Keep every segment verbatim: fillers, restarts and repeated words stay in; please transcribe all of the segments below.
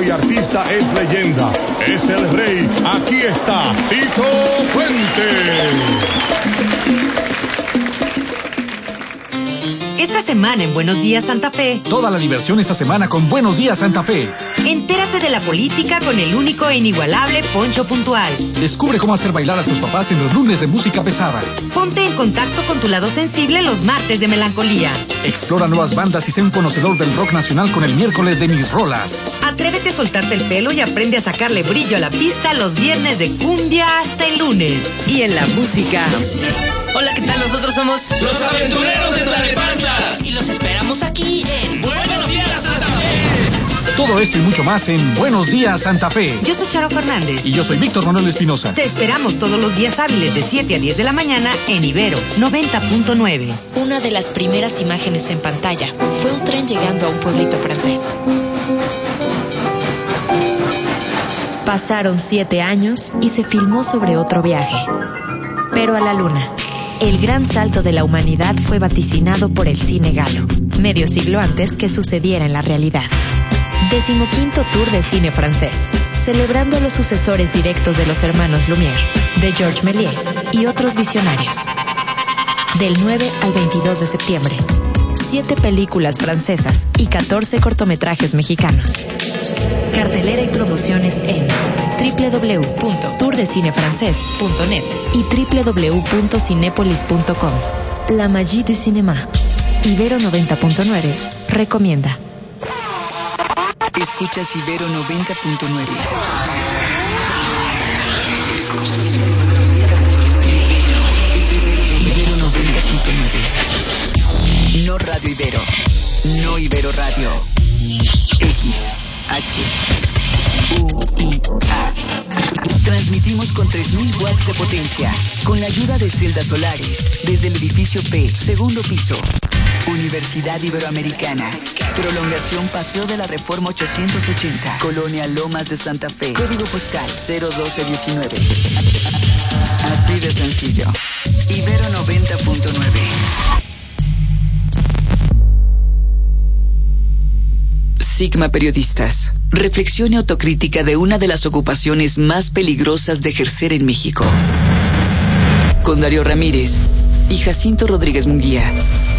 y artista es leyenda. Es el rey. Aquí está Tito Puente. Esta semana en Buenos Días Santa Fe. Toda la diversión esta semana con Buenos Días Santa Fe. Entérate de la política con el único e inigualable Poncho Puntual. Descubre cómo hacer bailar a tus papás en los lunes de música pesada. Ponte en contacto con tu lado sensible los martes de melancolía. Explora nuevas bandas y sé un conocedor del rock nacional con el miércoles de Mis Rolas. Atrévete a soltarte el pelo y aprende a sacarle brillo a la pista los viernes de cumbia hasta el lunes. Y en la música... Hola, ¿qué tal? Nosotros somos los Aventureros de Tlalnepantla y los esperamos aquí en Buenos Días Santa Fe. Todo esto y mucho más en Buenos Días Santa Fe. Yo soy Charo Fernández. Y yo soy Víctor Manuel Espinosa. Te esperamos todos los días hábiles de siete a diez de la mañana en Ibero noventa punto nueve. Una de las primeras imágenes en pantalla fue un tren llegando a un pueblito francés. Pasaron siete años y se filmó sobre otro viaje, pero a la luna. El gran salto de la humanidad fue vaticinado por el cine galo, medio siglo antes que sucediera en la realidad. Decimoquinto Tour de Cine Francés, celebrando los sucesores directos de los hermanos Lumière, de Georges Méliès y otros visionarios. Del nueve al veintidós de septiembre, siete películas francesas y catorce cortometrajes mexicanos. Cartelera y promociones en doble u doble u doble u punto tour de cine francés punto net y doble u doble u doble u punto cinépolis punto com. La magie du cinéma. Ibero noventa punto nueve recomienda. Escuchas Ibero noventa punto nueve. Ibero noventa punto nueve. No Radio Ibero. No Ibero Radio. X, H, U, I, A. Transmitimos con tres mil watts de potencia, con la ayuda de celdas solares, desde el edificio P, segundo piso. Universidad Iberoamericana. Prolongación Paseo de la Reforma ochocientos ochenta. Colonia Lomas de Santa Fe. Código postal cero doce diecinueve. Así de sencillo. Ibero noventa punto nueve. Sigma Periodistas. Reflexión y autocrítica de una de las ocupaciones más peligrosas de ejercer en México. Con Darío Ramírez y Jacinto Rodríguez Munguía.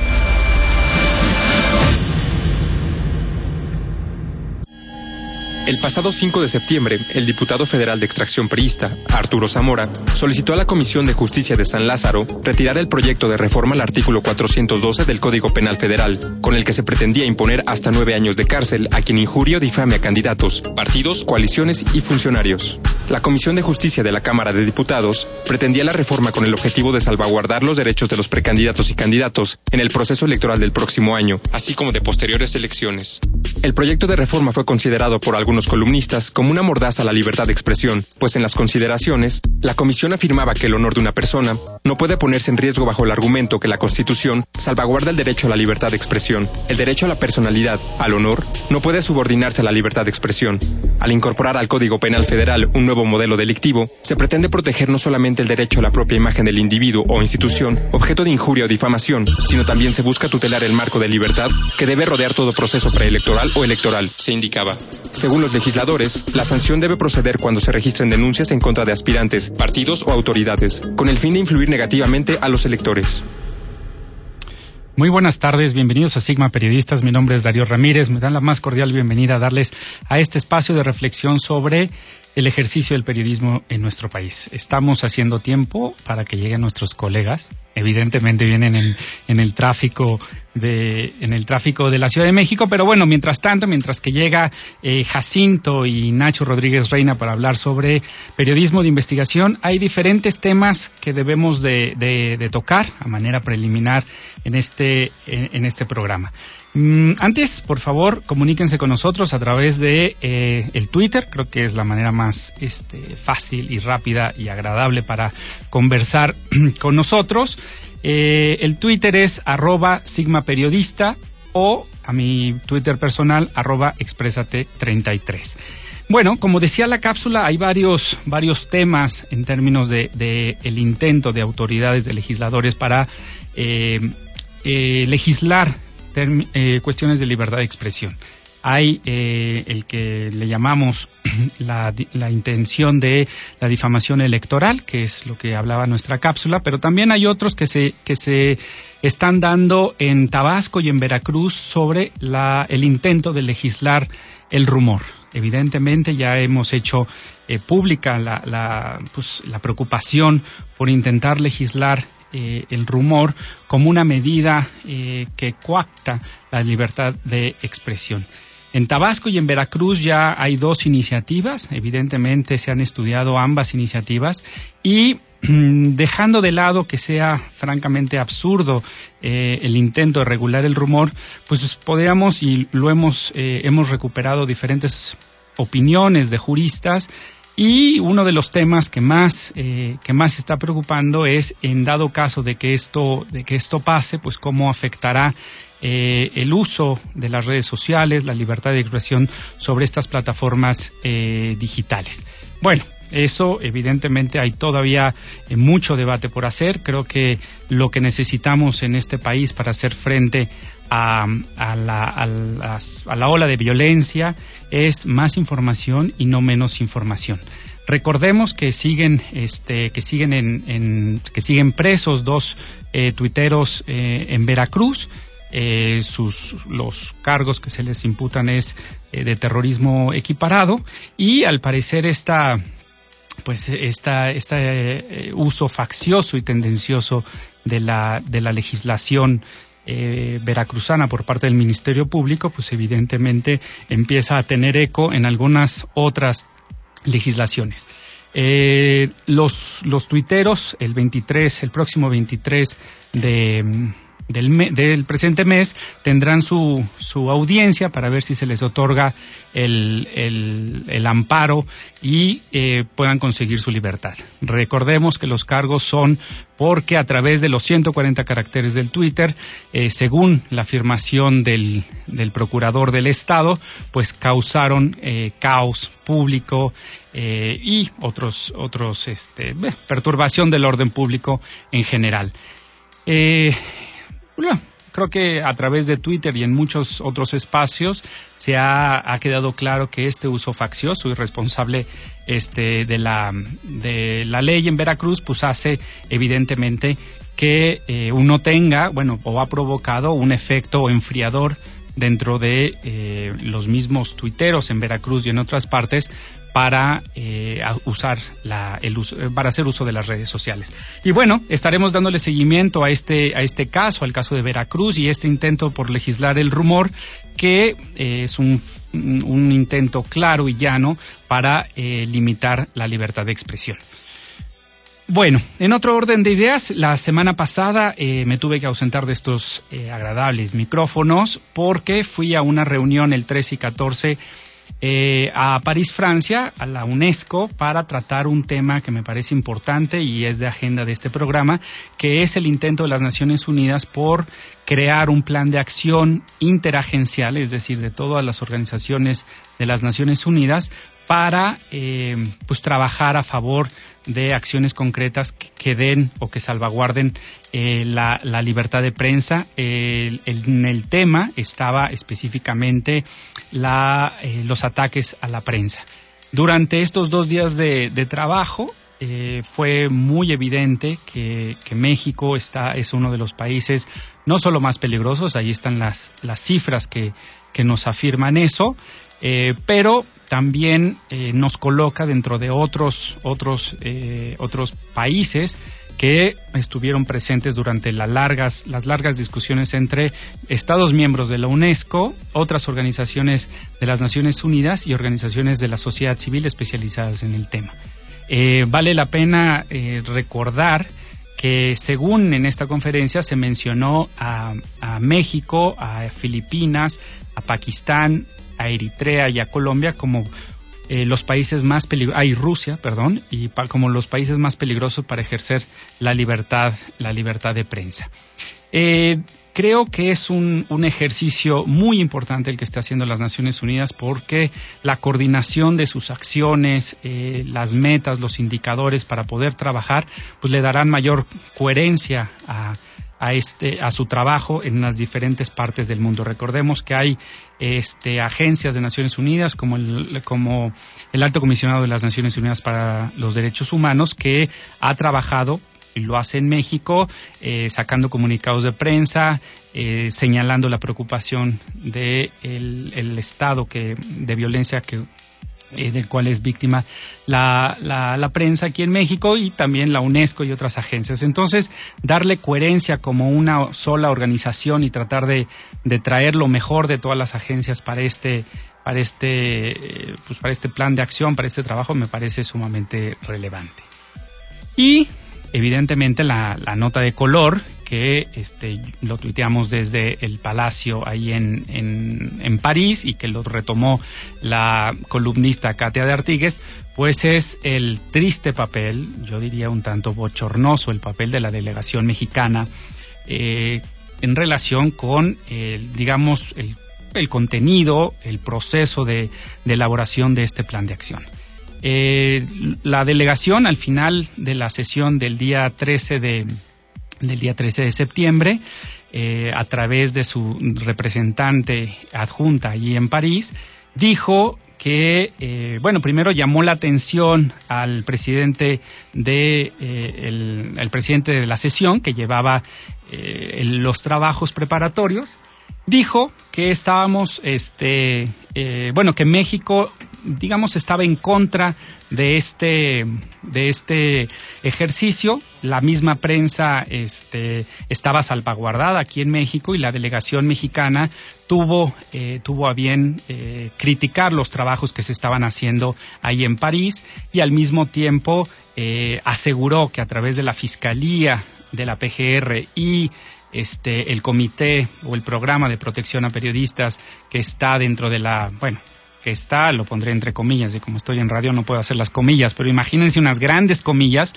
El pasado cinco de septiembre, el diputado federal de extracción priista, Arturo Zamora, solicitó a la Comisión de Justicia de San Lázaro retirar el proyecto de reforma al artículo cuatrocientos doce del Código Penal Federal, con el que se pretendía imponer hasta nueve años de cárcel a quien injurie o difame a candidatos, partidos, coaliciones y funcionarios. La Comisión de Justicia de la Cámara de Diputados pretendía la reforma con el objetivo de salvaguardar los derechos de los precandidatos y candidatos en el proceso electoral del próximo año, así como de posteriores elecciones. El proyecto de reforma fue considerado por algunos columnistas como una mordaza a la libertad de expresión, pues en las consideraciones, la comisión afirmaba que el honor de una persona no puede ponerse en riesgo bajo el argumento que la Constitución salvaguarda el derecho a la libertad de expresión. El derecho a la personalidad, al honor, no puede subordinarse a la libertad de expresión. Al incorporar al Código Penal Federal un nuevo modelo delictivo, se pretende proteger no solamente el derecho a la propia imagen del individuo o institución, objeto de injuria o difamación, sino también se busca tutelar el marco de libertad que debe rodear todo proceso preelectoral o electoral, se indicaba. Según los legisladores, la sanción debe proceder cuando se registren denuncias en contra de aspirantes, partidos o autoridades, con el fin de influir negativamente a los electores. Muy buenas tardes, bienvenidos a Sigma Periodistas, mi nombre es Darío Ramírez, me dan la más cordial bienvenida a darles a este espacio de reflexión sobre el ejercicio del periodismo en nuestro país. Estamos haciendo tiempo para que lleguen nuestros colegas, evidentemente vienen en, en el tráfico de en el tráfico de la Ciudad de México, pero bueno, mientras tanto, mientras que llega eh, Jacinto y Nacho Rodríguez Reina para hablar sobre periodismo de investigación, hay diferentes temas que debemos de, de, de tocar a manera preliminar en este en, en este programa. Mm, antes, por favor, comuníquense con nosotros a través de eh, el Twitter. Creo que es la manera más este, fácil y rápida y agradable para conversar con nosotros. Eh, el Twitter es arroba Sigma Periodista o a mi Twitter personal arroba Exprésate treinta y tres. Bueno, como decía la cápsula, hay varios varios temas en términos de, de el intento de autoridades, de legisladores para eh, eh, legislar Term, eh, cuestiones de libertad de expresión. Hay eh, el que le llamamos la, la intención de la difamación electoral, que es lo que hablaba nuestra cápsula, pero también hay otros que se que se están dando en Tabasco y en Veracruz sobre la el intento de legislar el rumor. Evidentemente ya hemos hecho eh, pública la, la, pues, la preocupación por intentar legislar eh, el rumor como una medida eh, que coacta la libertad de expresión. En Tabasco y en Veracruz ya hay dos iniciativas, evidentemente se han estudiado ambas iniciativas y dejando de lado que sea francamente absurdo eh, el intento de regular el rumor, pues podríamos, y lo hemos, eh, hemos recuperado diferentes opiniones de juristas, y uno de los temas que más eh, que más está preocupando es, en dado caso de que esto de que esto pase, pues cómo afectará eh, el uso de las redes sociales, la libertad de expresión sobre estas plataformas eh, digitales. Bueno, eso evidentemente hay todavía eh, mucho debate por hacer. Creo que lo que necesitamos en este país para hacer frente a, a, la, a, las, a la ola de violencia es más información y no menos información. Recordemos que siguen, este, que siguen en, en que siguen presos dos eh, tuiteros eh, en Veracruz. Eh, sus los cargos que se les imputan es eh, de terrorismo equiparado, y al parecer esta pues esta este eh, uso faccioso y tendencioso de la de la legislación eh, veracruzana por parte del Ministerio Público, pues evidentemente empieza a tener eco en algunas otras legislaciones. Eh, los los tuiteros el veintitrés, el próximo veintitrés de Del, me, del presente mes tendrán su, su audiencia para ver si se les otorga el, el, el amparo y eh, puedan conseguir su libertad. Recordemos que los cargos son porque a través de los ciento cuarenta caracteres del Twitter, eh, según la afirmación del, del procurador del Estado, pues causaron eh, caos público eh, y otros, otros este, perturbación del orden público en general. Eh, Bueno, creo que a través de Twitter y en muchos otros espacios se ha, ha quedado claro que este uso faccioso y responsable este, de la de la ley en Veracruz, pues hace evidentemente que eh, uno tenga, bueno, o ha provocado un efecto enfriador dentro de eh, los mismos tuiteros en Veracruz y en otras partes para eh, usar la, el uso, para hacer uso de las redes sociales. Y bueno, estaremos dándole seguimiento a este, a este caso, al caso de Veracruz y este intento por legislar el rumor, que eh, es un, un intento claro y llano para eh, limitar la libertad de expresión. Bueno, en otro orden de ideas, la semana pasada eh, me tuve que ausentar de estos eh, agradables micrófonos porque fui a una reunión el trece y catorce Eh, a París, Francia, a la UNESCO, para tratar un tema que me parece importante y es de agenda de este programa, que es el intento de las Naciones Unidas por crear un plan de acción interagencial, es decir, de todas las organizaciones de las Naciones Unidas, para eh, pues trabajar a favor de acciones concretas que, que den o que salvaguarden eh, la, la libertad de prensa. El, el, en el tema estaba específicamente la, eh, los ataques a la prensa. Durante estos dos días de, de trabajo eh, fue muy evidente que, que México está, es uno de los países no solo más peligrosos, ahí están las, las cifras que, que nos afirman eso, eh, pero también eh, nos coloca dentro de otros otros eh, otros países que estuvieron presentes durante las largas las largas discusiones entre Estados miembros de la UNESCO, otras organizaciones de las Naciones Unidas y organizaciones de la sociedad civil especializadas en el tema. Eh, vale la pena eh, recordar que según en esta conferencia se mencionó a, a México, a Filipinas, a Pakistán, a Eritrea y a Colombia como eh, los países más peligrosos, ah, Rusia, perdón, y pa, como los países más peligrosos para ejercer la libertad, la libertad de prensa. Eh, creo que es un, un ejercicio muy importante el que está haciendo las Naciones Unidas, porque la coordinación de sus acciones, eh, las metas, los indicadores para poder trabajar, pues le darán mayor coherencia a a este a su trabajo en las diferentes partes del mundo. Recordemos que hay este agencias de Naciones Unidas como el como el Alto Comisionado de las Naciones Unidas para los Derechos Humanos, que ha trabajado y lo hace en México, eh, sacando comunicados de prensa, eh, señalando la preocupación de el, el estado que de violencia que eh, del cual es víctima la, la, la prensa aquí en México, y también la UNESCO y otras agencias. Entonces, darle coherencia como una sola organización y tratar de, de traer lo mejor de todas las agencias para este, para este, eh, pues para este plan de acción, para este trabajo, me parece sumamente relevante. Y evidentemente la, la nota de color, que este lo tuiteamos desde el Palacio ahí en, en, en París, y que lo retomó la columnista Katia de Artigues, pues es el triste papel, yo diría un tanto bochornoso, el papel de la delegación mexicana eh, en relación con, el, digamos, el, el contenido, el proceso de, de elaboración de este plan de acción. Eh, la delegación, al final de la sesión del día trece de del día trece de septiembre, eh, a través de su representante adjunta allí en París, dijo que, eh, bueno, primero llamó la atención al presidente de eh, el, el presidente de la sesión, que llevaba eh, el, los trabajos preparatorios. Dijo que estábamos, este, eh, bueno, que México, digamos, estaba en contra de este, de este ejercicio. La misma prensa, este, estaba salvaguardada aquí en México, y la delegación mexicana tuvo, eh, tuvo a bien eh, criticar los trabajos que se estaban haciendo ahí en París, y al mismo tiempo eh, aseguró que a través de la Fiscalía de la P G R y este el comité o el programa de protección a periodistas que está dentro de la, bueno, que está, lo pondré entre comillas, y como estoy en radio no puedo hacer las comillas, pero imagínense unas grandes comillas,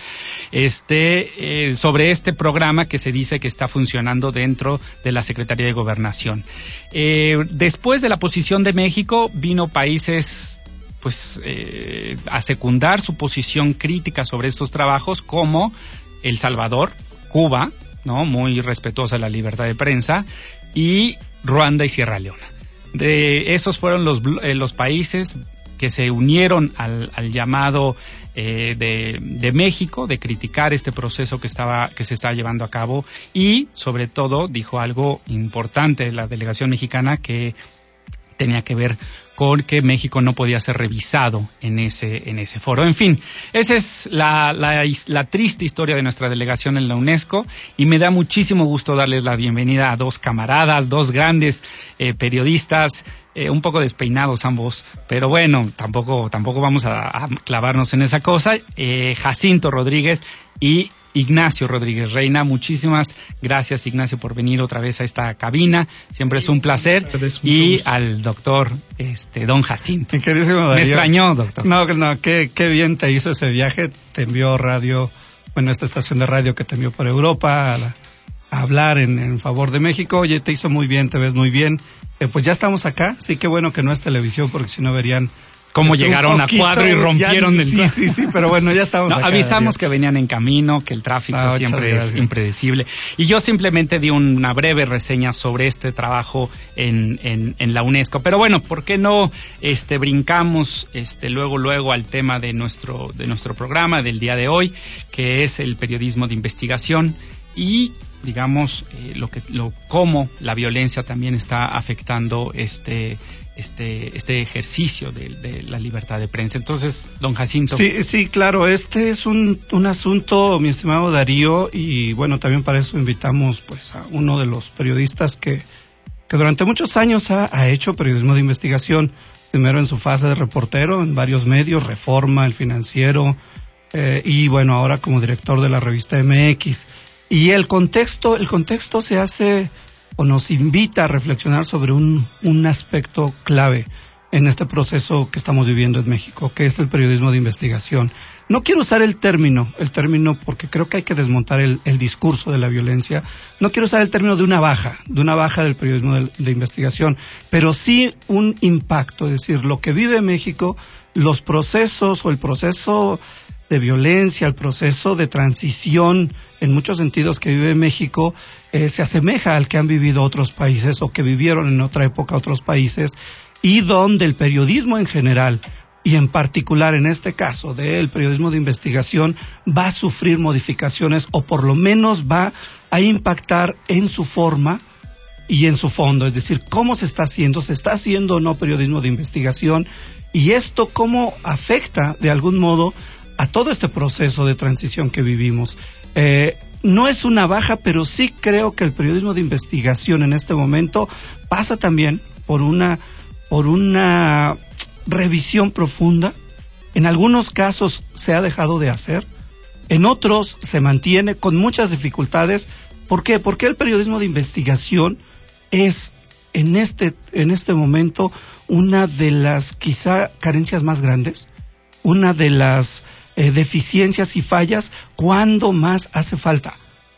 este, eh, sobre este programa que se dice que está funcionando dentro de la Secretaría de Gobernación. Eh, después de la posición de México, vino países pues eh, a secundar su posición crítica sobre estos trabajos, como El Salvador, Cuba, ¿no?, muy respetuosa de la libertad de prensa, y Ruanda y Sierra Leona. De esos fueron los, eh, los países que se unieron al, al llamado eh, de, de México de criticar este proceso que estaba que se estaba llevando a cabo, y sobre todo dijo algo importante de la delegación mexicana, que tenía que ver con que México no podía ser revisado en ese en ese foro. En fin, esa es la, la, la triste historia de nuestra delegación en la UNESCO, y me da muchísimo gusto darles la bienvenida a dos camaradas, dos grandes eh, periodistas, eh, un poco despeinados ambos, pero bueno, tampoco tampoco vamos a, a clavarnos en esa cosa. Eh, Jacinto Rodríguez y Ignacio Rodríguez Reina. Muchísimas gracias, Ignacio, por venir otra vez a esta cabina. Siempre es un placer. Y al doctor este don Jacinto. Me extrañó, doctor. No, no, qué, qué bien te hizo ese viaje. Te envió radio, bueno, esta estación de radio que te envió por Europa a, la, a hablar en, en favor de México. Oye, te hizo muy bien, te ves muy bien. Eh, pues ya estamos acá. Sí, qué bueno que no es televisión, porque si no verían cómo llegaron a cuadro y rompieron ya, el... Sí, sí, sí, pero bueno, ya estamos no, acá, avisamos Dios. Que venían en camino, que el tráfico no, siempre es impredecible. Y yo simplemente di una breve reseña sobre este trabajo en, en, en la UNESCO. Pero bueno, ¿por qué no este brincamos este luego luego al tema de nuestro de nuestro programa del día de hoy, que es el periodismo de investigación y digamos eh, lo que lo cómo la violencia también está afectando este este este ejercicio de, de la libertad de prensa. Entonces, don Jacinto. Sí, sí, claro, este es un, un asunto, mi estimado Darío, y bueno, también para eso invitamos pues a uno de los periodistas que, que durante muchos años ha, ha hecho periodismo de investigación, primero en su fase de reportero en varios medios, Reforma, El Financiero, eh, y bueno, ahora como director de la revista M X. Y el contexto, el contexto se hace o nos invita a reflexionar sobre un, un aspecto clave en este proceso que estamos viviendo en México, que es el periodismo de investigación. No quiero usar el término, el término porque creo que hay que desmontar el, el discurso de la violencia. No quiero usar el término de una baja, de una baja del periodismo de, de investigación, pero sí un impacto, es decir, lo que vive México, los procesos o el proceso de violencia, el proceso de transición en muchos sentidos que vive México eh, se asemeja al que han vivido otros países o que vivieron en otra época otros países, y donde el periodismo en general y en particular en este caso del periodismo de investigación va a sufrir modificaciones o por lo menos va a impactar en su forma y en su fondo, es decir, cómo se está haciendo, se está haciendo o no periodismo de investigación, y esto cómo afecta de algún modo a todo este proceso de transición que vivimos. Eh, no es una baja, pero sí creo que el periodismo de investigación en este momento pasa también por una, por una revisión profunda. En algunos casos se ha dejado de hacer, en otros se mantiene con muchas dificultades. ¿Por qué? Porque el periodismo de investigación es en este, en este momento una de las quizá carencias más grandes, una de las eh, deficiencias y fallas cuando más hace falta.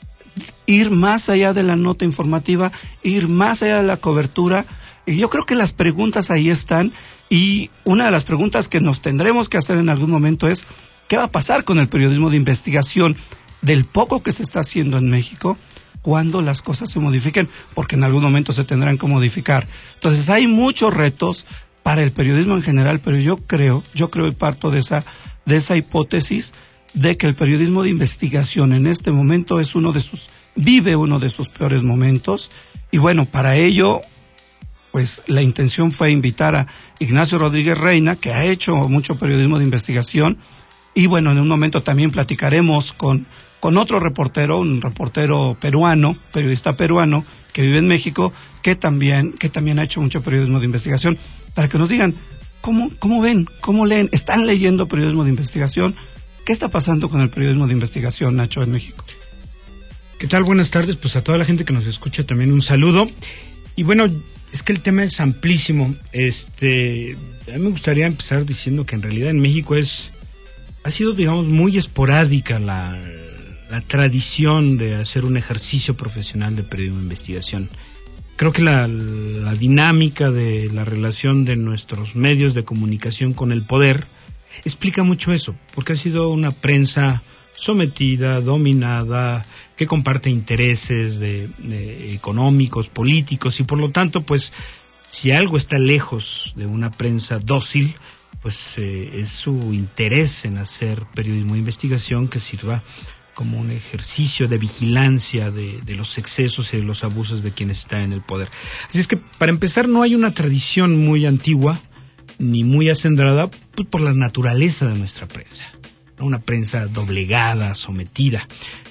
Ir más allá de la nota informativa, ir más allá de la cobertura. Y yo creo que las preguntas ahí están, y una de las preguntas que nos tendremos que hacer en algún momento es ¿qué va a pasar con el periodismo de investigación del poco que se está haciendo en México cuando las cosas se modifiquen? Porque en algún momento se tendrán que modificar. Entonces hay muchos retos para el periodismo en general, pero yo creo, yo creo y parto de esa, de esa hipótesis de que el periodismo de investigación en este momento es uno de sus, vive uno de sus peores momentos, y bueno, para ello pues la intención fue invitar a Ignacio Rodríguez Reina, que ha hecho mucho periodismo de investigación, y bueno, en un momento también platicaremos con, con otro reportero, un reportero peruano, periodista peruano, que vive en México, que también, que también ha hecho mucho periodismo de investigación, para que nos digan, ¿cómo, cómo ven? ¿Cómo leen? ¿Están leyendo periodismo de investigación? ¿Qué está pasando con el periodismo de investigación, Nacho, en México? ¿Qué tal? Buenas tardes, pues a toda la gente que nos escucha también un saludo. Y bueno, es que el tema es amplísimo. Este, a mí me gustaría empezar diciendo que en realidad en México es, ha sido, digamos, muy esporádica la, la tradición de hacer un ejercicio profesional de periodismo de investigación. Creo que la, la dinámica de la relación de nuestros medios de comunicación con el poder explica mucho eso, porque ha sido una prensa sometida, dominada, que comparte intereses de, de económicos, políticos, y por lo tanto, pues, si algo está lejos de una prensa dócil, pues eh, es su interés en hacer periodismo de investigación que sirva como un ejercicio de vigilancia de, de los excesos y de los abusos de quienes están en el poder. Así es que, para empezar, no hay una tradición muy antigua ni muy acendrada, pues, por la naturaleza de nuestra prensa, ¿no? Una prensa doblegada, sometida.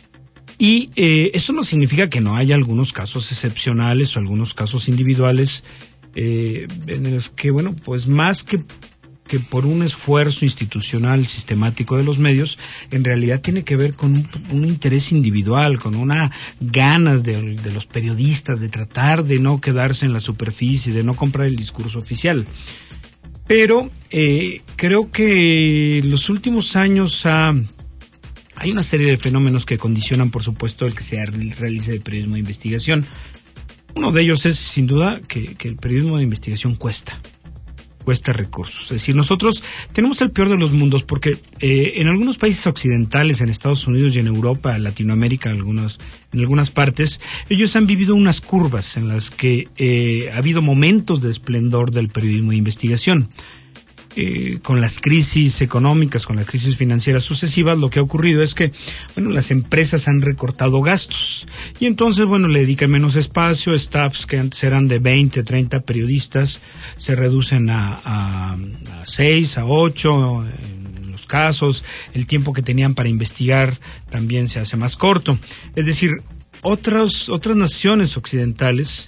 Y eh, esto no significa que no haya algunos casos excepcionales o algunos casos individuales eh, en los que, bueno, pues más que, que por un esfuerzo institucional sistemático de los medios, en realidad tiene que ver con un, un interés individual, con una ganas de, de los periodistas de tratar de no quedarse en la superficie, de no comprar el discurso oficial. Pero eh, creo que los últimos años ha, hay una serie de fenómenos que condicionan, por supuesto, el que se realice el periodismo de investigación. Uno de ellos es, sin duda, que, que el periodismo de investigación cuesta. Cuesta recursos. Es decir, nosotros tenemos el peor de los mundos porque eh, en algunos países occidentales, en Estados Unidos y en Europa, Latinoamérica, algunos, en algunas partes, ellos han vivido unas curvas en las que eh, ha habido momentos de esplendor del periodismo de investigación. Eh, con las crisis económicas, con las crisis financieras sucesivas, lo que ha ocurrido es que, bueno, las empresas han recortado gastos y entonces, bueno, le dedican menos espacio, staffs que antes eran de veinte, treinta periodistas se reducen a, a, a seis, a ocho en los casos, el tiempo que tenían para investigar también se hace más corto. Es decir, otras, otras naciones occidentales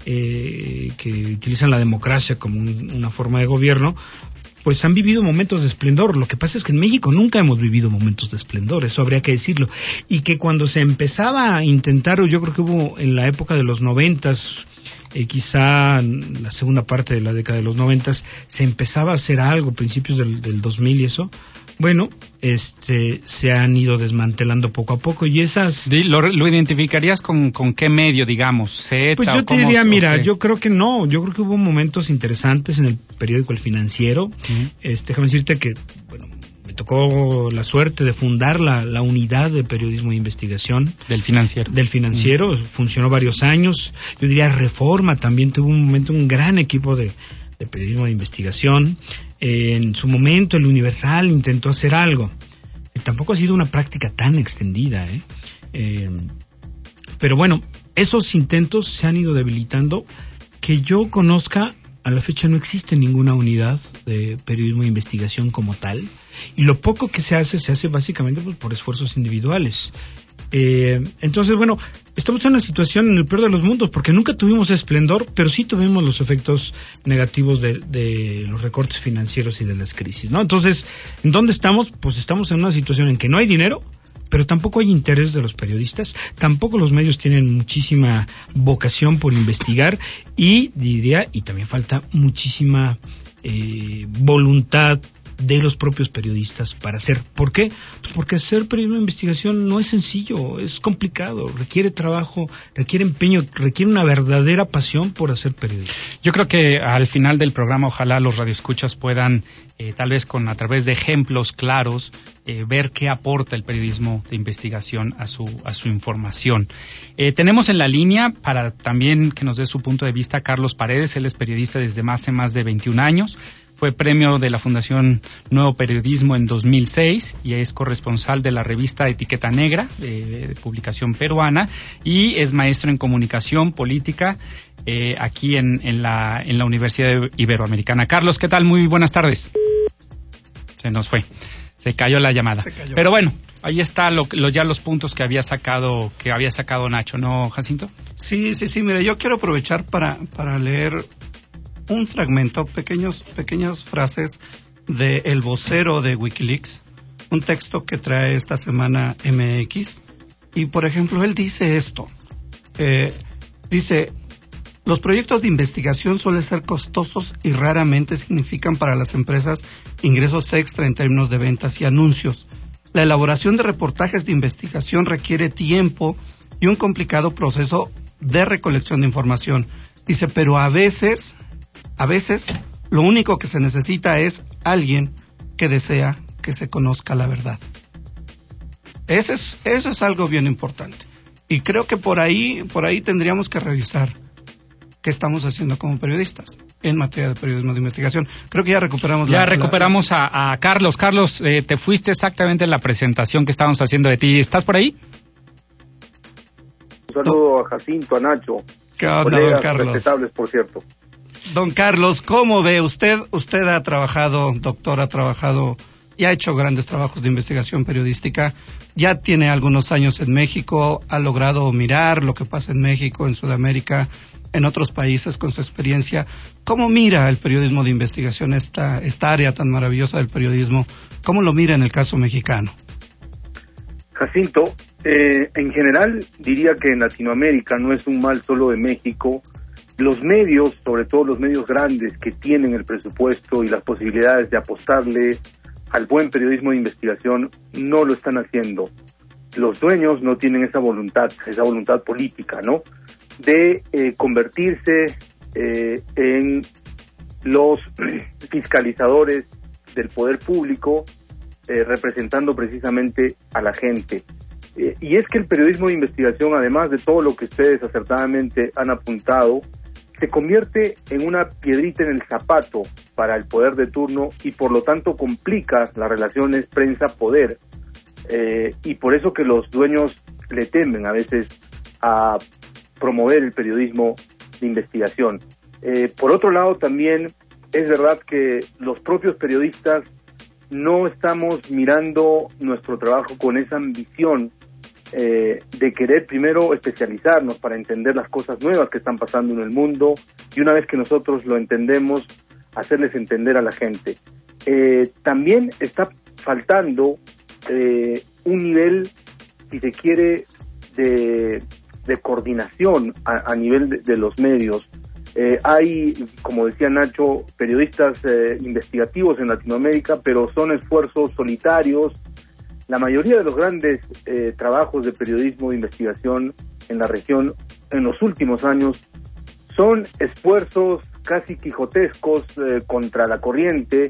eh, que utilizan la democracia como un, una forma de gobierno, pues han vivido momentos de esplendor. Lo que pasa es que en México nunca hemos vivido momentos de esplendor, eso habría que decirlo. Y que cuando se empezaba a intentar, yo creo que hubo en la época de los noventas, eh, quizá en la segunda parte de la década de los noventas, se empezaba a hacer algo, principios del, del dos mil y eso, bueno, este, se han ido desmantelando poco a poco y esas... ¿Lo, lo identificarías con, con qué medio, digamos? ¿Zeta, pues yo te cómo, diría, mira, okay. yo creo que no, yo creo que hubo momentos interesantes en el periódico El Financiero. Uh-huh. Este, déjame decirte que, bueno, me tocó la suerte de fundar la, la unidad de periodismo de investigación. Del Financiero. Del Financiero, mm. funcionó varios años. Yo diría Reforma también tuvo un momento, un gran equipo de, de periodismo de investigación. Eh, en su momento el Universal intentó hacer algo. Eh, tampoco ha sido una práctica tan extendida, ¿eh? Eh, pero bueno, esos intentos se han ido debilitando. Que yo conozca, a la fecha no existe ninguna unidad de periodismo de investigación como tal, y lo poco que se hace, se hace básicamente pues, por esfuerzos individuales. Eh, entonces, bueno, estamos en una situación en el peor de los mundos, porque nunca tuvimos esplendor, pero sí tuvimos los efectos negativos de, de los recortes financieros y de las crisis, ¿no? Entonces, ¿en dónde estamos? Pues estamos en una situación en que no hay dinero, pero tampoco hay interés de los periodistas, tampoco los medios tienen muchísima vocación por investigar y diría, y también falta muchísima eh, voluntad de los propios periodistas para hacer. ¿Por qué? Pues porque hacer periodismo de investigación no es sencillo, es complicado, requiere trabajo, requiere empeño, requiere una verdadera pasión por hacer periodismo. Yo creo que al final del programa ojalá los radioescuchas puedan eh, tal vez con a través de ejemplos claros eh, ver qué aporta el periodismo de investigación a su a su información. Eh, tenemos en la línea para también que nos dé su punto de vista Carlos Paredes. Él es periodista desde más, hace más de veintiún años. Fue premio de la Fundación Nuevo Periodismo en dos mil seis y es corresponsal de la revista Etiqueta Negra, de, de publicación peruana, y es maestro en comunicación política eh, aquí en, en, la, en la Universidad Iberoamericana. Carlos, ¿qué tal? Muy buenas tardes. Se nos fue, se cayó la llamada. Se cayó. Pero bueno, ahí está lo, lo, ya los puntos que había sacado que había sacado Nacho, ¿no, Jacinto? Sí, sí, sí. Mira, yo quiero aprovechar para, para leer un fragmento, pequeños, pequeñas frases de El Vocero de Wikileaks, un texto que trae esta semana M X, y por ejemplo él dice esto, eh, dice, los proyectos de investigación suelen ser costosos y raramente significan para las empresas ingresos extra en términos de ventas y anuncios. La elaboración de reportajes de investigación requiere tiempo y un complicado proceso de recolección de información. Dice, pero a veces... A veces, lo único que se necesita es alguien que desea que se conozca la verdad. Eso es, eso es algo bien importante. Y creo que por ahí, por ahí tendríamos que revisar qué estamos haciendo como periodistas en materia de periodismo de investigación. Creo que ya recuperamos ya la... Ya recuperamos la, a, a Carlos. Carlos, eh, te fuiste exactamente en la presentación que estábamos haciendo de ti. ¿Estás por ahí? Un saludo a Jacinto, a Nacho. ¿Qué onda, don Carlos? Respetables, por cierto. Don Carlos, ¿cómo ve usted? Usted ha trabajado, doctor, ha trabajado y ha hecho grandes trabajos de investigación periodística. Ya tiene algunos años en México, ha logrado mirar lo que pasa en México, en Sudamérica, en otros países con su experiencia. ¿Cómo mira el periodismo de investigación, esta, esta área tan maravillosa del periodismo? ¿Cómo lo mira en el caso mexicano? Jacinto, eh, en general diría que en Latinoamérica no es un mal solo de México. Los medios, sobre todo los medios grandes que tienen el presupuesto y las posibilidades de apostarle al buen periodismo de investigación, no lo están haciendo. Los dueños no tienen esa voluntad, esa voluntad política, ¿no?, de eh, convertirse eh, en los fiscalizadores del poder público, eh, representando precisamente a la gente. Eh, y es que el periodismo de investigación, además de todo lo que ustedes acertadamente han apuntado, se convierte en una piedrita en el zapato para el poder de turno y por lo tanto complica las relaciones prensa-poder. Eh, y por eso que los dueños le temen a veces a promover el periodismo de investigación. Eh, por otro lado, también es verdad que los propios periodistas no estamos mirando nuestro trabajo con esa ambición Eh, de querer primero especializarnos para entender las cosas nuevas que están pasando en el mundo y una vez que nosotros lo entendemos, hacerles entender a la gente. Eh, también está faltando eh, un nivel, si se quiere, de, de coordinación a, a nivel de, de los medios. Eh, hay, como decía Nacho, periodistas eh, investigativos en Latinoamérica, pero son esfuerzos solitarios. La mayoría de los grandes eh, trabajos de periodismo de investigación en la región en los últimos años son esfuerzos casi quijotescos eh, contra la corriente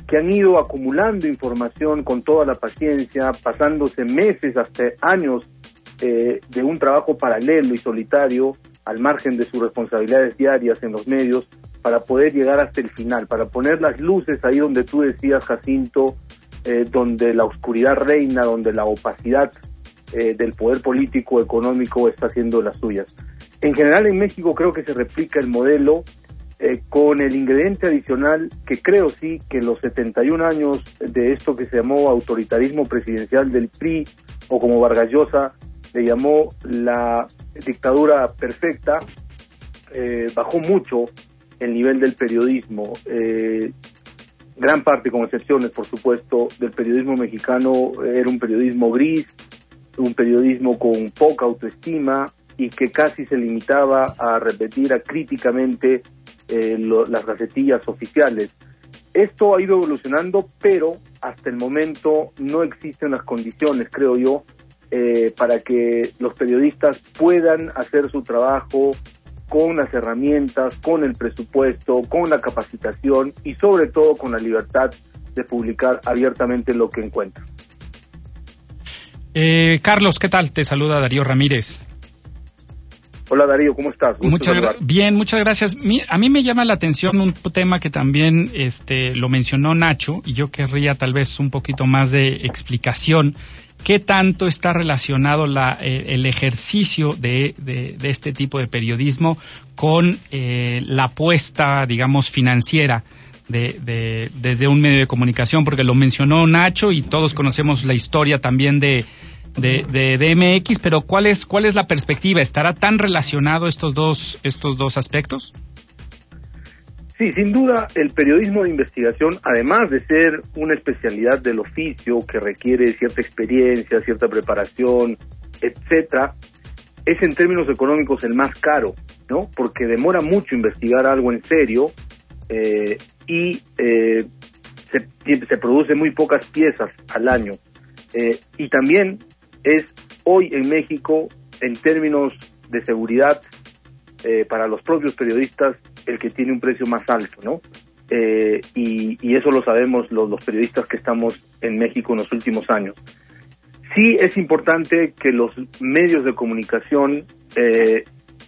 que han ido acumulando información con toda la paciencia, pasándose meses hasta años eh, de un trabajo paralelo y solitario, al margen de sus responsabilidades diarias en los medios, para poder llegar hasta el final, para poner las luces ahí donde tú decías, Jacinto, eh, donde la oscuridad reina, donde la opacidad eh, del poder político, económico está haciendo las suyas. En general en México creo que se replica el modelo eh, con el ingrediente adicional que creo sí que los setenta y un años de esto que se llamó autoritarismo presidencial del P R I, o como Vargas Llosa le llamó la dictadura perfecta, eh, bajó mucho el nivel del periodismo. Eh, gran parte, con excepciones por supuesto, del periodismo mexicano era un periodismo gris, un periodismo con poca autoestima y que casi se limitaba a repetir acríticamente eh, lo, las gacetillas oficiales. Esto ha ido evolucionando, pero hasta el momento no existen las condiciones, creo yo, eh, para que los periodistas puedan hacer su trabajo con las herramientas, con el presupuesto, con la capacitación y sobre todo con la libertad de publicar abiertamente lo que encuentran. Eh, Carlos, ¿qué tal? Te saluda Darío Ramírez. Hola Darío, ¿cómo estás? Gusto Muchas gra- bien, muchas gracias. Mi, a mí me llama la atención un tema que también este, lo mencionó Nacho, y yo querría tal vez un poquito más de explicación. ¿Qué tanto está relacionado la, eh, el ejercicio de, de, de este tipo de periodismo con eh, la apuesta, digamos, financiera de, de, desde un medio de comunicación? Porque lo mencionó Nacho y todos conocemos la historia también de, de, de D M X, pero ¿cuál es, cuál es la perspectiva? ¿Estará tan relacionado estos dos, estos dos aspectos? Sí, sin duda, el periodismo de investigación, además de ser una especialidad del oficio que requiere cierta experiencia, cierta preparación, etcétera, es en términos económicos el más caro, ¿no? Porque demora mucho investigar algo en serio eh, y eh, se, se produce muy pocas piezas al año. Eh, y también es hoy en México, en términos de seguridad, eh, para los propios periodistas, el que tiene un precio más alto, ¿no? Eh, y, y eso lo sabemos los, los periodistas que estamos en México en los últimos años. Sí es importante que los medios de comunicación eh,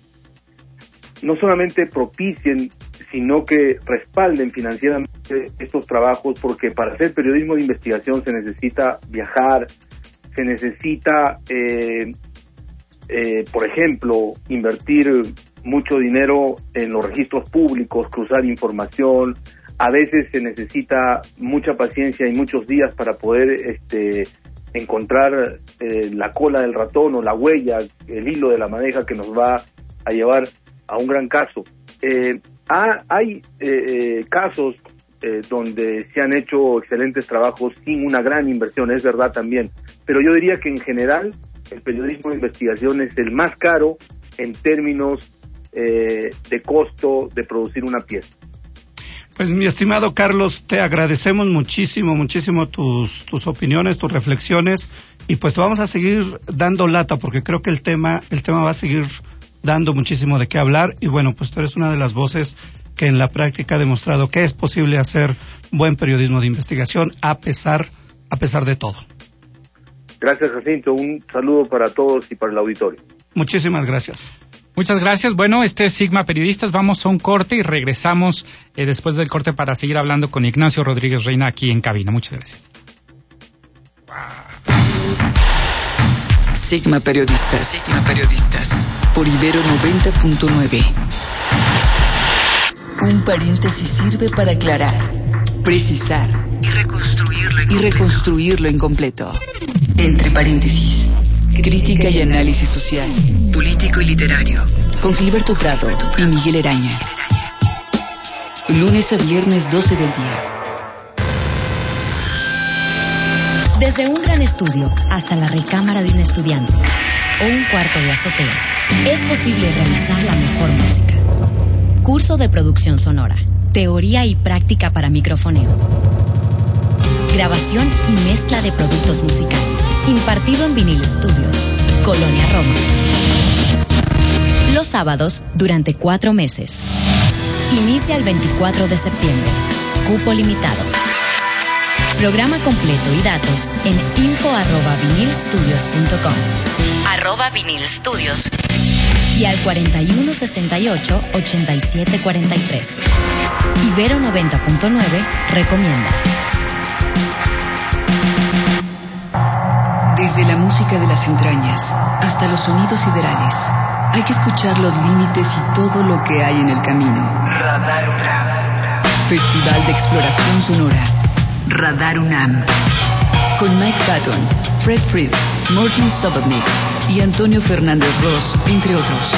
no solamente propicien, sino que respalden financieramente estos trabajos, porque para hacer periodismo de investigación se necesita viajar, se necesita, eh, eh, por ejemplo, invertir mucho dinero en los registros públicos, cruzar información. A veces se necesita mucha paciencia y muchos días para poder este, encontrar eh, la cola del ratón o la huella, el hilo de la madeja que nos va a llevar a un gran caso. Eh, ha, hay eh, casos eh, donde se han hecho excelentes trabajos sin una gran inversión, es verdad también, pero yo diría que en general el periodismo de investigación es el más caro en términos Eh, de costo de producir una pieza. Pues mi estimado Carlos, te agradecemos muchísimo, muchísimo tus, tus opiniones, tus reflexiones, y pues te vamos a seguir dando lata, porque creo que el tema, el tema va a seguir dando muchísimo de qué hablar, y bueno, pues tú eres una de las voces que en la práctica ha demostrado que es posible hacer buen periodismo de investigación a pesar, a pesar de todo. Gracias, Jacinto, un saludo para todos y para el auditorio. Muchísimas gracias. Muchas gracias. Bueno, este es Sigma Periodistas. Vamos a un corte y regresamos eh, después del corte para seguir hablando con Ignacio Rodríguez Reina aquí en cabina. Muchas gracias. Sigma Periodistas. Sigma Periodistas. Por Ibero noventa punto nueve. Un paréntesis sirve para aclarar, precisar y reconstruirlo en, y reconstruirlo en completo. Entre paréntesis. Crítica y análisis social, político y literario, con Gilberto Prado y Miguel Eraña. Lunes a viernes, doce del día. Desde un gran estudio hasta la recámara de un estudiante o un cuarto de azotea, es posible realizar la mejor música. Curso de producción sonora, teoría y práctica para microfoneo. Grabación y mezcla de productos musicales, impartido en Vinil Studios, Colonia Roma. Los sábados durante cuatro meses. Inicia el veinticuatro de septiembre. Cupo limitado. Programa completo y datos en info arroba vinilstudios punto com. Arroba vinilstudios. Y al cuarenta y uno sesenta y ocho ochenta y siete cuarenta y tres. Ibero noventa punto nueve recomienda. Desde la música de las entrañas hasta los sonidos siderales, hay que escuchar los límites y todo lo que hay en el camino. Radar UNAM. Festival de Exploración Sonora. Radar UNAM. Con Mike Patton, Fred Frith, Morton Subotnick y Antonio Fernández Ross, entre otros.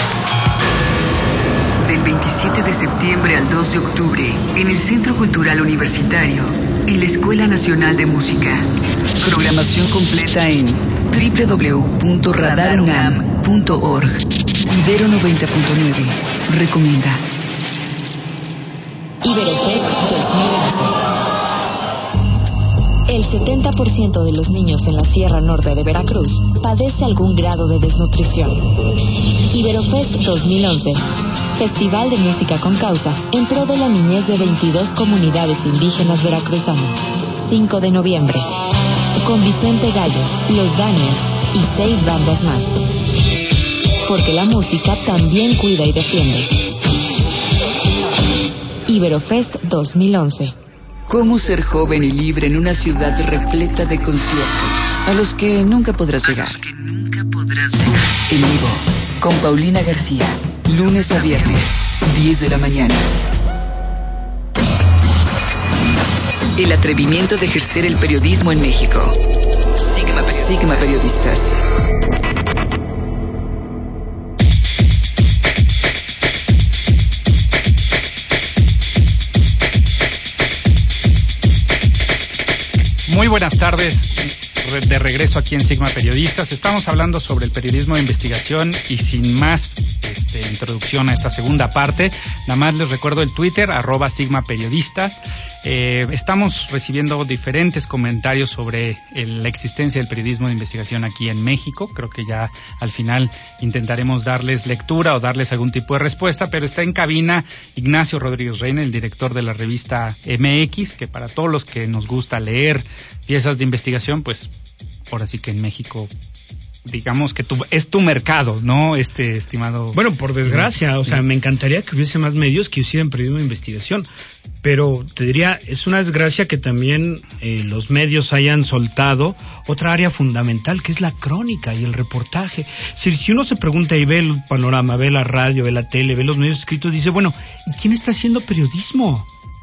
Del veintisiete de septiembre al dos de octubre, en el Centro Cultural Universitario, en la Escuela Nacional de Música. Programación completa en doble u doble u doble u punto radar unam punto org. Ibero noventa punto nueve recomienda. Iberofest dos mil once. El setenta por ciento de los niños en la Sierra Norte de Veracruz padece algún grado de desnutrición. Iberofest dos mil once, Festival de Música con Causa en pro de la niñez de veintidós comunidades indígenas veracruzanas. cinco de noviembre. Con Vicente Gallo, Los Daniels y seis bandas más. Porque la música también cuida y defiende. Iberofest dos mil once. ¿Cómo ser joven y libre en una ciudad repleta de conciertos a los que nunca podrás llegar? A los que nunca podrás llegar. En vivo, con Paulina García, lunes a viernes, diez de la mañana. El atrevimiento de ejercer el periodismo en México. Sigma Periodistas. Sigma Periodistas. Muy buenas tardes, de regreso aquí en Sigma Periodistas. Estamos hablando sobre el periodismo de investigación y sin más este, introducción a esta segunda parte, nada más les recuerdo el Twitter, arroba Sigma Periodistas. Eh, estamos recibiendo diferentes comentarios sobre el, la existencia del periodismo de investigación aquí en México. Creo que ya al final intentaremos darles lectura o darles algún tipo de respuesta, pero está en cabina Ignacio Rodríguez Reina, el director de la revista M X, que para todos los que nos gusta leer piezas de investigación, pues ahora sí que en México digamos que tu, es tu mercado, ¿no? Este estimado. Bueno, por desgracia, sí. O sea, me encantaría que hubiese más medios que hicieran periodismo de investigación, pero te diría, es una desgracia que también eh, los medios hayan soltado otra área fundamental, que es la crónica y el reportaje. Si, si uno se pregunta y ve el panorama, ve la radio, ve la tele, ve los medios escritos, dice, bueno, ¿y quién está haciendo periodismo?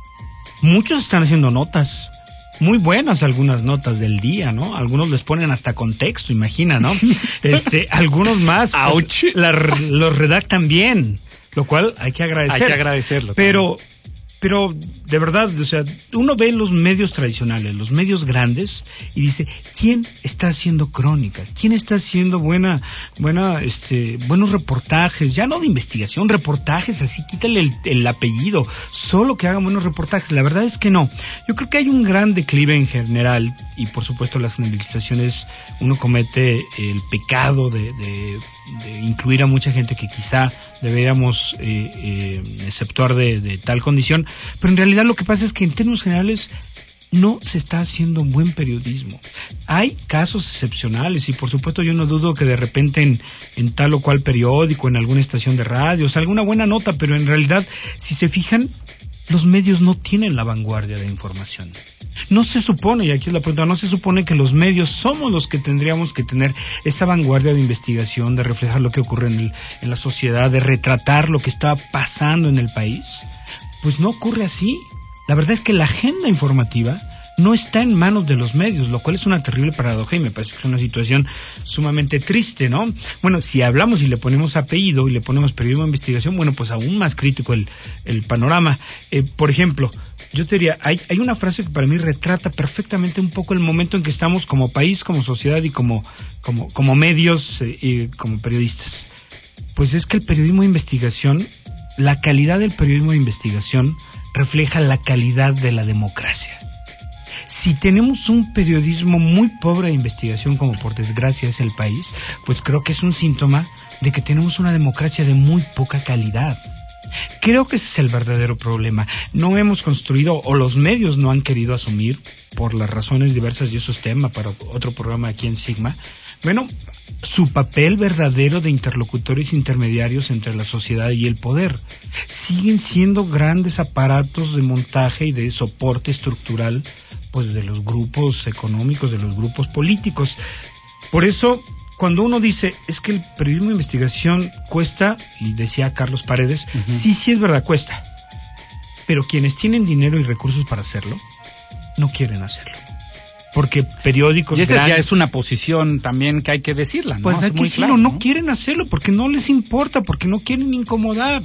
Muchos están haciendo notas. Muy buenas algunas notas del día, ¿no? Algunos les ponen hasta contexto, imagina, ¿no? Este, algunos más, pues, la, los redactan bien, lo cual hay que agradecer. Hay que agradecerlo. Pero, pero de verdad, o sea, uno ve los medios tradicionales, los medios grandes, y dice, ¿quién está haciendo crónica? ¿Quién está haciendo buena, buena, este, buenos reportajes? Ya no de investigación, reportajes, así quítale el, el apellido, solo que hagan buenos reportajes. La verdad es que no. Yo creo que hay un gran declive en general, y por supuesto las generalizaciones, uno comete el pecado de, de, de incluir a mucha gente que quizá deberíamos eh, eh, exceptuar de, de tal condición, pero en realidad lo que pasa es que en términos generales no se está haciendo un buen periodismo. Hay casos excepcionales y por supuesto yo no dudo que de repente en, en tal o cual periódico, en alguna estación de radio, salga una buena nota, pero en realidad, si se fijan, los medios no tienen la vanguardia de información. No se supone, y aquí es la pregunta, no se supone que los medios somos los que tendríamos que tener esa vanguardia de investigación, de reflejar lo que ocurre en, el, en la sociedad, de retratar lo que está pasando en el país. Pues no ocurre así. La verdad es que la agenda informativa no está en manos de los medios, lo cual es una terrible paradoja y me parece que es una situación sumamente triste, ¿no? Bueno, si hablamos y le ponemos apellido y le ponemos periodismo de investigación, bueno, pues aún más crítico el, el panorama. Eh, por ejemplo, yo te diría, hay, hay una frase que para mí retrata perfectamente un poco el momento en que estamos como país, como sociedad y como, como, como medios eh, y como periodistas. Pues es que el periodismo de investigación, la calidad del periodismo de investigación refleja la calidad de la democracia. Si tenemos un periodismo muy pobre de investigación, como por desgracia es el país, pues creo que es un síntoma de que tenemos una democracia de muy poca calidad. Creo que ese es el verdadero problema. No hemos construido, o los medios no han querido asumir, por las razones diversas, y eso es tema para otro programa aquí en Sigma, bueno, su papel verdadero de interlocutores intermediarios entre la sociedad y el poder. Siguen siendo grandes aparatos de montaje y de soporte estructural, pues, de los grupos económicos, de los grupos políticos. Por eso, cuando uno dice, es que el periodismo de investigación cuesta, y decía Carlos Paredes, uh-huh. sí, sí es verdad, cuesta. Pero quienes tienen dinero y recursos para hacerlo, no quieren hacerlo. Porque periódicos y esa grandes, ya es una posición también que hay que decirla, ¿no? Pues hay que decirlo, claro, ¿no? no quieren hacerlo porque no les importa, porque no quieren incomodar,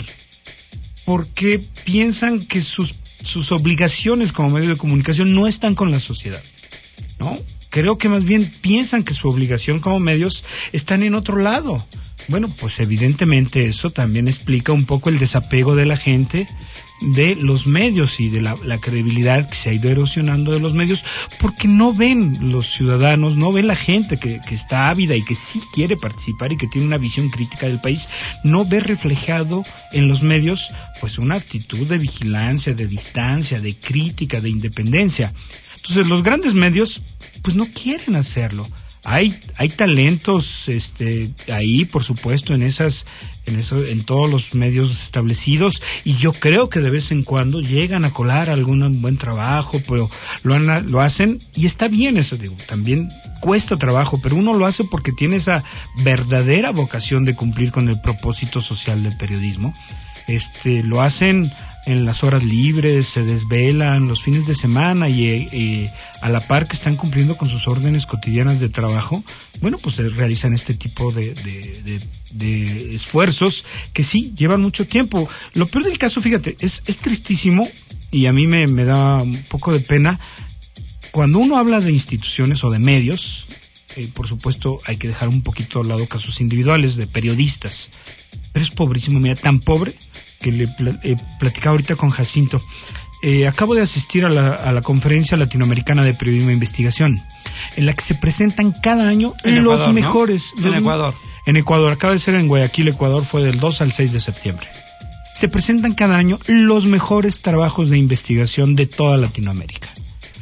porque piensan que sus, sus obligaciones como medio de comunicación no están con la sociedad, ¿no? Creo que más bien piensan que su obligación como medios están en otro lado. Bueno, pues evidentemente eso también explica un poco el desapego de la gente de los medios y de la, la credibilidad que se ha ido erosionando de los medios, porque no ven los ciudadanos, no ven la gente que, que está ávida y que sí quiere participar y que tiene una visión crítica del país, no ve reflejado en los medios pues una actitud de vigilancia, de distancia, de crítica, de independencia. Entonces los grandes medios pues no quieren hacerlo. Hay hay talentos este ahí, por supuesto, en esas en eso en todos los medios establecidos, y yo creo que de vez en cuando llegan a colar algún buen trabajo, pero lo han, lo hacen y está bien eso, digo, también cuesta trabajo, pero uno lo hace porque tiene esa verdadera vocación de cumplir con el propósito social del periodismo. Este lo hacen en las horas libres, se desvelan los fines de semana y, y a la par que están cumpliendo con sus órdenes cotidianas de trabajo, bueno, pues se realizan este tipo de, de, de, de esfuerzos que sí llevan mucho tiempo. Lo peor del caso, fíjate, es, es tristísimo y a mí me, me da un poco de pena cuando uno habla de instituciones o de medios. Eh, por supuesto hay que dejar un poquito al lado casos individuales de periodistas, pero es pobrísimo, mira, tan pobre que le eh, platicaba ahorita con Jacinto. Eh, acabo de asistir a la, a la Conferencia Latinoamericana de Periodismo e Investigación, en la que se presentan cada año en los Ecuador, mejores. ¿no? Los, en Ecuador. En Ecuador, acaba de ser en Guayaquil, Ecuador, fue del dos al seis de septiembre. Se presentan cada año los mejores trabajos de investigación de toda Latinoamérica.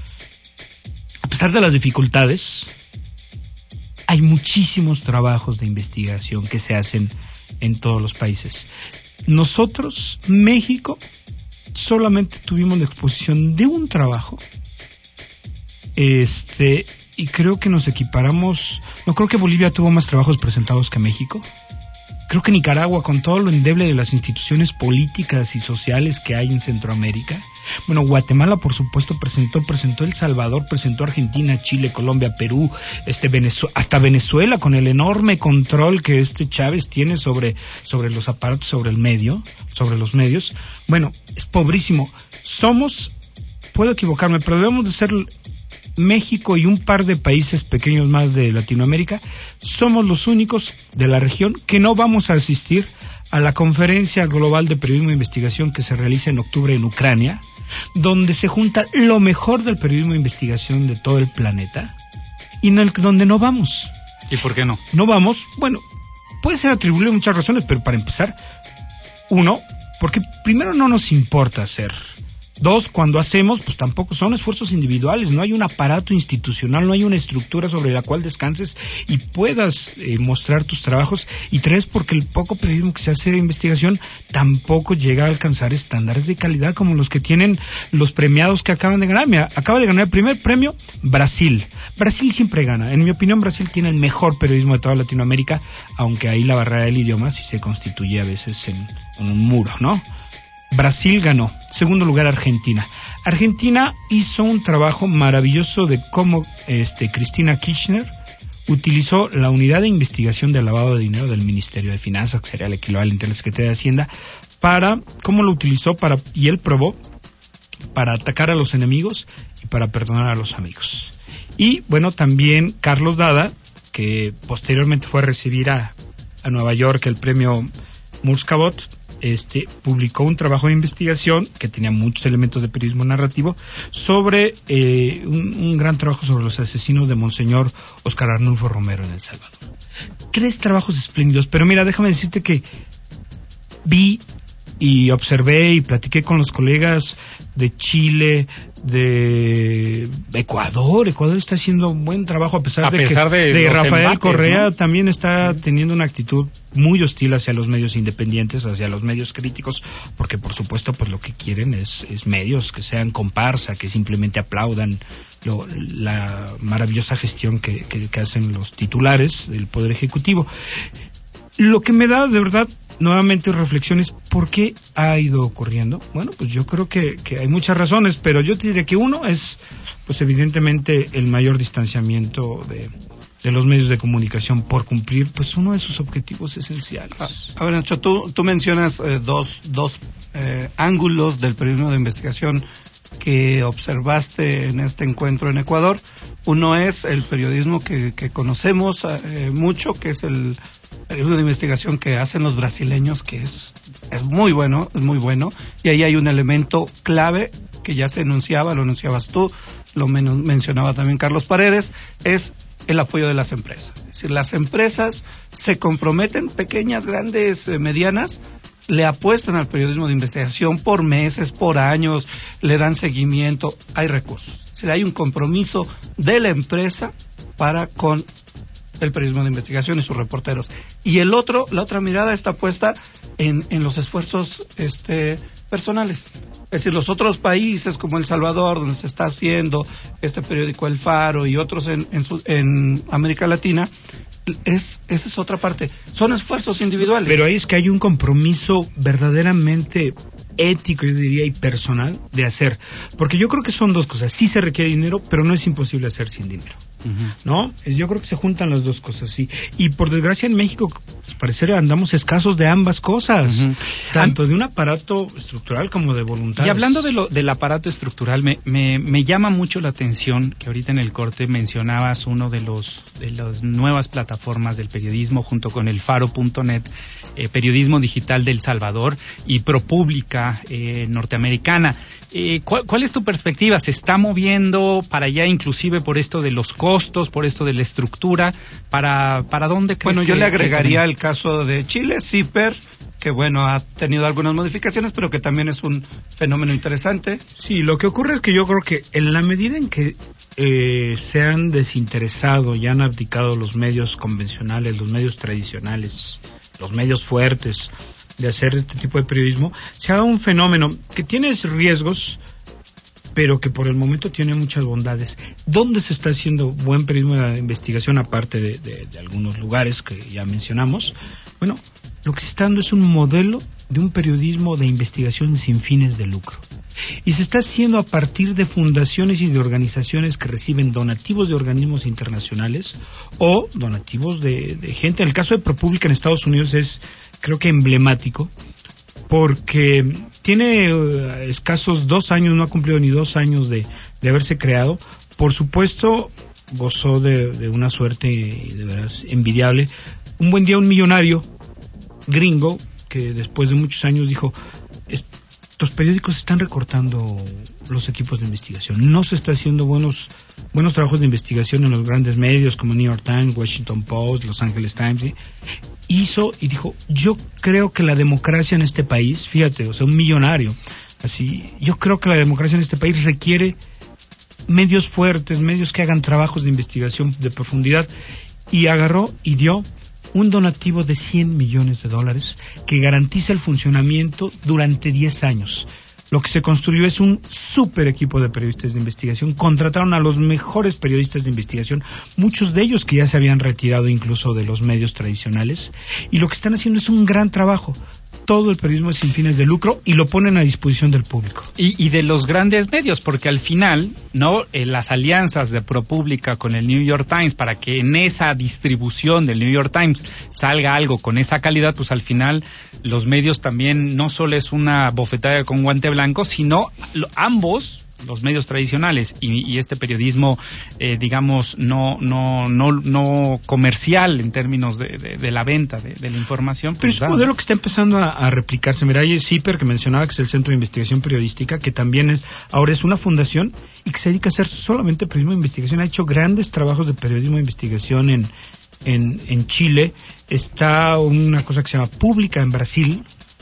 A pesar de las dificultades, hay muchísimos trabajos de investigación que se hacen en todos los países. Nosotros, México, solamente tuvimos la exposición de un trabajo, este, y creo que nos equiparamos. No creo que Bolivia tuvo más trabajos presentados que México. Creo que Nicaragua, con todo lo endeble de las instituciones políticas y sociales que hay en Centroamérica. Bueno, Guatemala, por supuesto, presentó, presentó El Salvador, presentó Argentina, Chile, Colombia, Perú, este Venezuela, hasta Venezuela, con el enorme control que este Chávez tiene sobre, sobre los aparatos, sobre el medio, sobre los medios. Bueno, es pobrísimo. Somos, puedo equivocarme, pero debemos de ser México y un par de países pequeños más de Latinoamérica, somos los únicos de la región que no vamos a asistir a la Conferencia Global de Periodismo e Investigación que se realiza en octubre en Ucrania, donde se junta lo mejor del periodismo de investigación de todo el planeta, y en el, donde no vamos. ¿Y por qué no? No vamos, bueno, puede ser atribuible a muchas razones, pero para empezar, uno, porque primero no nos importa hacer. Dos, cuando hacemos, pues tampoco son esfuerzos individuales, no hay un aparato institucional, no hay una estructura sobre la cual descanses y puedas eh, mostrar tus trabajos. Y tres, porque el poco periodismo que se hace de investigación tampoco llega a alcanzar estándares de calidad como los que tienen los premiados que acaban de ganar. Mira, acaba de ganar el primer premio Brasil. Brasil siempre gana. En mi opinión, Brasil tiene el mejor periodismo de toda Latinoamérica, aunque ahí la barrera del idioma sí se constituye a veces en, en un muro, ¿no? Brasil ganó. Segundo lugar, Argentina. Argentina hizo un trabajo maravilloso de cómo este, Cristina Kirchner utilizó la unidad de investigación de lavado de dinero del Ministerio de Finanzas, que sería el equivalente a la Secretaría de Hacienda, para, cómo lo utilizó para, y él probó, para atacar a los enemigos y para perdonar a los amigos. Y bueno, también Carlos Dada, que posteriormente fue a recibir a, a Nueva York el premio Murskabot, Este, publicó un trabajo de investigación que tenía muchos elementos de periodismo narrativo sobre eh, un, un gran trabajo sobre los asesinos de Monseñor Óscar Arnulfo Romero en El Salvador. Tres trabajos espléndidos, pero mira, déjame decirte que vi y observé y platiqué con los colegas de Chile, de Ecuador. Ecuador está haciendo un buen trabajo a pesar, a de pesar que de, de Rafael embates, Correa, ¿no? También está teniendo una actitud muy hostil hacia los medios independientes, hacia los medios críticos, porque por supuesto pues lo que quieren es, es medios que sean comparsa, que simplemente aplaudan lo, la maravillosa gestión que, que, que hacen los titulares del Poder Ejecutivo. Lo que me da de verdad nuevamente reflexiones, ¿por qué ha ido ocurriendo? Bueno, pues yo creo que, que hay muchas razones, pero yo te diría que uno es, pues evidentemente, el mayor distanciamiento de, de los medios de comunicación por cumplir, pues uno de sus objetivos esenciales. A ver, Nacho, tú, tú mencionas eh, dos, dos eh, ángulos del periodismo de investigación que observaste en este encuentro en Ecuador. Uno es el periodismo que, que conocemos eh, mucho, que es el periodismo de investigación que hacen los brasileños, que es, es muy bueno, es muy bueno, y ahí hay un elemento clave que ya se enunciaba, lo enunciabas tú, lo men- mencionaba también Carlos Paredes, es el apoyo de las empresas. Es decir, las empresas se comprometen, pequeñas, grandes, eh, medianas, le apuestan al periodismo de investigación por meses, por años, le dan seguimiento, hay recursos. Es decir, hay un compromiso de la empresa para con el periodismo de investigación y sus reporteros. Y el otro, la otra mirada está puesta en, en los esfuerzos este, personales. Es decir, los otros países como El Salvador, donde se está haciendo este periódico El Faro y otros en, en, su, en América Latina, es esa es otra parte. Son esfuerzos individuales. Pero ahí es que hay un compromiso verdaderamente ético, yo diría, y personal de hacer. Porque yo creo que son dos cosas. Sí se requiere dinero, pero no es imposible hacer sin dinero. Uh-huh. ¿No? Yo creo que se juntan las dos cosas, sí. Y por desgracia en México, pues, parecer andamos escasos de ambas cosas. Uh-huh. Tanto de un aparato estructural como de voluntades. Y hablando de lo, del aparato estructural, me, me, me llama mucho la atención que ahorita en el corte mencionabas uno de los de las nuevas plataformas del periodismo junto con el faro punto net, eh, periodismo digital del Salvador y ProPublica eh, norteamericana. Eh, ¿cuál, ¿Cuál es tu perspectiva? ¿Se está moviendo para allá inclusive por esto de los costos, por esto de la estructura? ¿Para, para dónde crees Bueno, que, yo le agregaría que... el caso de Chile, CIPER, que bueno, ha tenido algunas modificaciones, pero que también es un fenómeno interesante. Sí, lo que ocurre es que yo creo que en la medida en que eh, se han desinteresado y han abdicado los medios convencionales, los medios tradicionales, los medios fuertes de hacer este tipo de periodismo, se ha dado un fenómeno que tiene riesgos, pero que por el momento tiene muchas bondades. ¿Dónde se está haciendo buen periodismo de investigación, aparte de, de, de algunos lugares que ya mencionamos? Bueno, lo que se está dando es un modelo de un periodismo de investigación sin fines de lucro. Y se está haciendo a partir de fundaciones y de organizaciones que reciben donativos de organismos internacionales o donativos de, de gente. En el caso de ProPublica en Estados Unidos es, creo que emblemático, porque tiene uh, escasos dos años, no ha cumplido ni dos años de, de haberse creado. Por supuesto, gozó de, de una suerte de veras envidiable. Un buen día un millonario gringo que después de muchos años dijo: los periódicos están recortando los equipos de investigación, no se está haciendo buenos buenos trabajos de investigación en los grandes medios como New York Times, Washington Post, Los Angeles Times, ¿sí? Hizo y dijo: yo creo que la democracia en este país, fíjate, o sea, un millonario, así, yo creo que la democracia en este país requiere medios fuertes, medios que hagan trabajos de investigación de profundidad, y agarró y dio un donativo de cien millones de dólares que garantiza el funcionamiento durante diez años. Lo que se construyó es un súper equipo de periodistas de investigación. Contrataron a los mejores periodistas de investigación, muchos de ellos que ya se habían retirado incluso de los medios tradicionales, y lo que están haciendo es un gran trabajo. Todo el periodismo es sin fines de lucro y lo ponen a disposición del público. Y, y de los grandes medios, porque al final, ¿no? Eh, las alianzas de ProPublica con el New York Times, para que en esa distribución del New York Times salga algo con esa calidad, pues al final los medios también no solo es una bofetada con guante blanco, sino lo, ambos, los medios tradicionales y, y este periodismo, eh, digamos, no no no no comercial en términos de, de, de la venta de, de la información. Pues, pero es un modelo que está empezando a, a replicarse. Mira, hay el CIPER que mencionaba, que es el Centro de Investigación Periodística, que también es ahora es una fundación y que se dedica a hacer solamente periodismo de investigación. Ha hecho grandes trabajos de periodismo de investigación en en, en Chile. Está una cosa que se llama Pública en Brasil,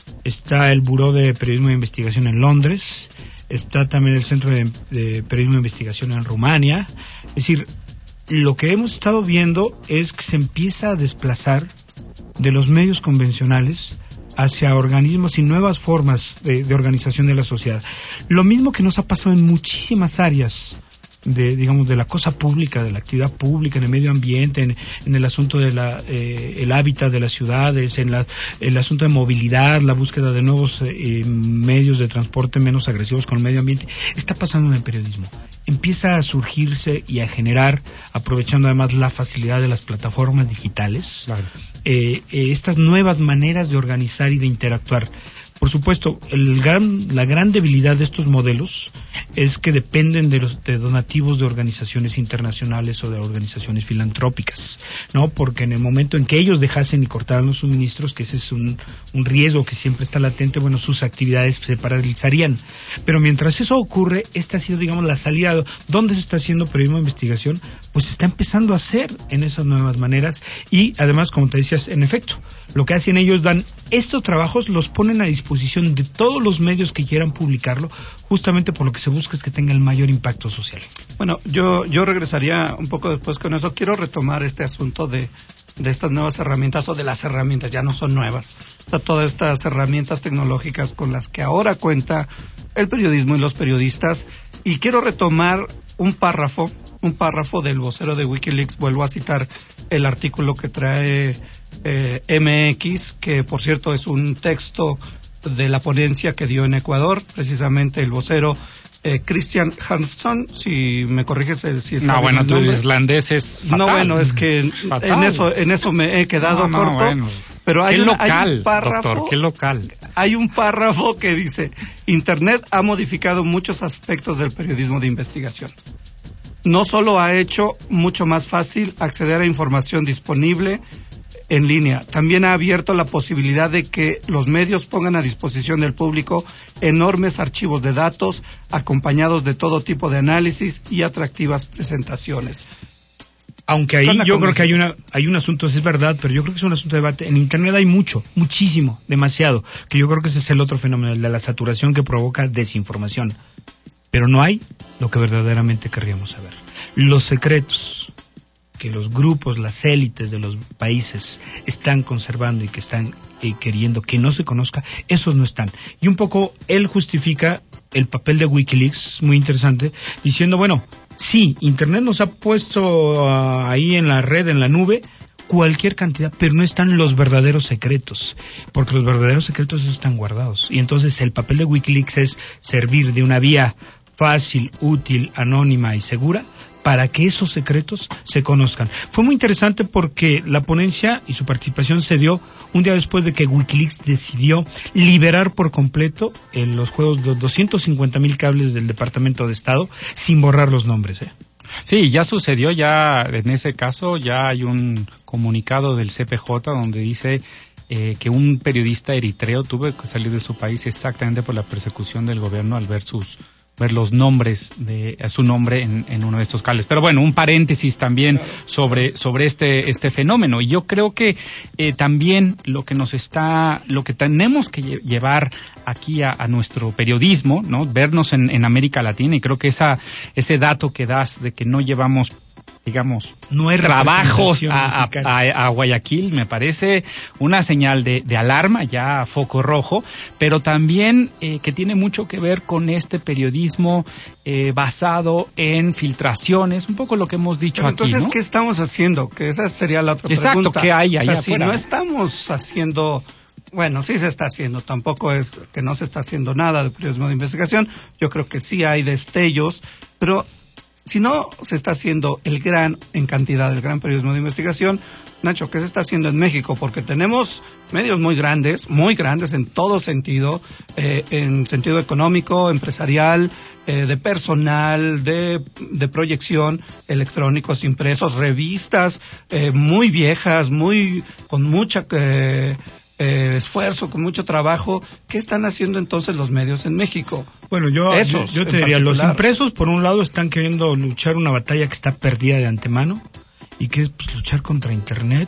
está el Buró de Periodismo de Investigación en Londres, está también el Centro de, de Periodismo de Investigación en Rumania. Es decir, lo que hemos estado viendo es que se empieza a desplazar de los medios convencionales hacia organismos y nuevas formas de, de organización de la sociedad. Lo mismo que nos ha pasado en muchísimas áreas de, digamos, de la cosa pública, de la actividad pública, en el medio ambiente, en, en el asunto de la, eh, el hábitat de las ciudades, en la, el asunto de movilidad, la búsqueda de nuevos eh, medios de transporte menos agresivos con el medio ambiente. Está pasando en el periodismo. Empieza a surgirse y a generar, aprovechando además la facilidad de las plataformas digitales, claro. eh, eh, estas nuevas maneras de organizar y de interactuar. Por supuesto, el gran, la gran debilidad de estos modelos es que dependen de los de donativos de organizaciones internacionales o de organizaciones filantrópicas, ¿no? Porque en el momento en que ellos dejasen y cortaran los suministros, que ese es un, un riesgo que siempre está latente, bueno, sus actividades se paralizarían. Pero mientras eso ocurre, esta ha sido, digamos, la salida. ¿Dónde se está haciendo periodismo de investigación? Pues se está empezando a hacer en esas nuevas maneras y además, como te decías, en efecto, lo que hacen ellos, dan estos trabajos, los ponen a disposición de todos los medios que quieran publicarlo, justamente por lo que se busca es que tenga el mayor impacto social. Bueno, yo yo regresaría un poco después con eso. Quiero retomar este asunto de, de estas nuevas herramientas o de las herramientas, ya no son nuevas. O sea, todas estas herramientas tecnológicas con las que ahora cuenta el periodismo y los periodistas. Y quiero retomar un párrafo, un párrafo del vocero de Wikileaks. Vuelvo a citar el artículo que trae eh, M X, que por cierto es un texto de la ponencia que dio en Ecuador, precisamente el vocero eh, Christian Hansson, si me corriges eh, si está no, bueno, tu nombre. Islandés es fatal. No, bueno, es que fatal. en eso en eso me he quedado no, no, corto, bueno. pero hay, qué una, local, hay un párrafo, doctor, qué local. Hay un párrafo que dice: Internet ha modificado muchos aspectos del periodismo de investigación. No solo ha hecho mucho más fácil acceder a información disponible en línea, también ha abierto la posibilidad de que los medios pongan a disposición del público enormes archivos de datos acompañados de todo tipo de análisis y atractivas presentaciones. Aunque ahí yo creo que hay una hay un asunto, es verdad, pero yo creo que es un asunto de debate. En Internet hay mucho, muchísimo, demasiado, que yo creo que ese es el otro fenómeno, el de la saturación que provoca desinformación. Pero no hay lo que verdaderamente querríamos saber. Los secretos que los grupos, las élites de los países están conservando y que están eh, queriendo que no se conozca, esos no están. Y un poco él justifica el papel de Wikileaks, muy interesante, diciendo, bueno, sí, Internet nos ha puesto uh, ahí en la red, en la nube, cualquier cantidad, pero no están los verdaderos secretos, porque los verdaderos secretos están guardados. Y entonces el papel de Wikileaks es servir de una vía fácil, útil, anónima y segura para que esos secretos se conozcan. Fue muy interesante porque la ponencia y su participación se dio un día después de que Wikileaks decidió liberar por completo en los juegos de doscientos cincuenta mil cables del Departamento de Estado sin borrar los nombres, ¿eh? Sí, ya sucedió, ya en ese caso ya hay un comunicado del C P J donde dice eh, que un periodista eritreo tuvo que salir de su país exactamente por la persecución del gobierno al ver sus ver los nombres de su nombre en, en uno de estos cables. Pero bueno, un paréntesis también sobre sobre este este fenómeno. Y yo creo que eh, también lo que nos está, lo que tenemos que lle- llevar aquí a, a nuestro periodismo, ¿no? Vernos en, en América Latina, y creo que esa ese dato que das de que no llevamos, digamos, no hay trabajos a, a, a, a Guayaquil, me parece una señal de, de alarma, ya foco rojo, pero también eh, que tiene mucho que ver con este periodismo eh, basado en filtraciones, un poco lo que hemos dicho pero aquí, entonces, ¿no? ¿qué estamos haciendo? Que esa sería la otra Exacto, pregunta. ¿qué hay ahí o sea, afuera? Si no estamos haciendo... Bueno, sí se está haciendo, tampoco es que no se está haciendo nada de periodismo de investigación, yo creo que sí hay destellos, pero si no se está haciendo el gran, en cantidad, el gran periodismo de investigación, Nacho, ¿qué se está haciendo en México? Porque tenemos medios muy grandes, muy grandes en todo sentido, eh, en sentido económico, empresarial, eh, de personal, de, de proyección, electrónicos, impresos, revistas eh, muy viejas, muy con mucha... Eh, Eh, esfuerzo, con mucho trabajo. ¿Qué están haciendo entonces los medios en México? Bueno, yo, Esos, yo, yo te diría, los impresos por un lado están queriendo luchar una batalla que está perdida de antemano y que es pues, luchar contra Internet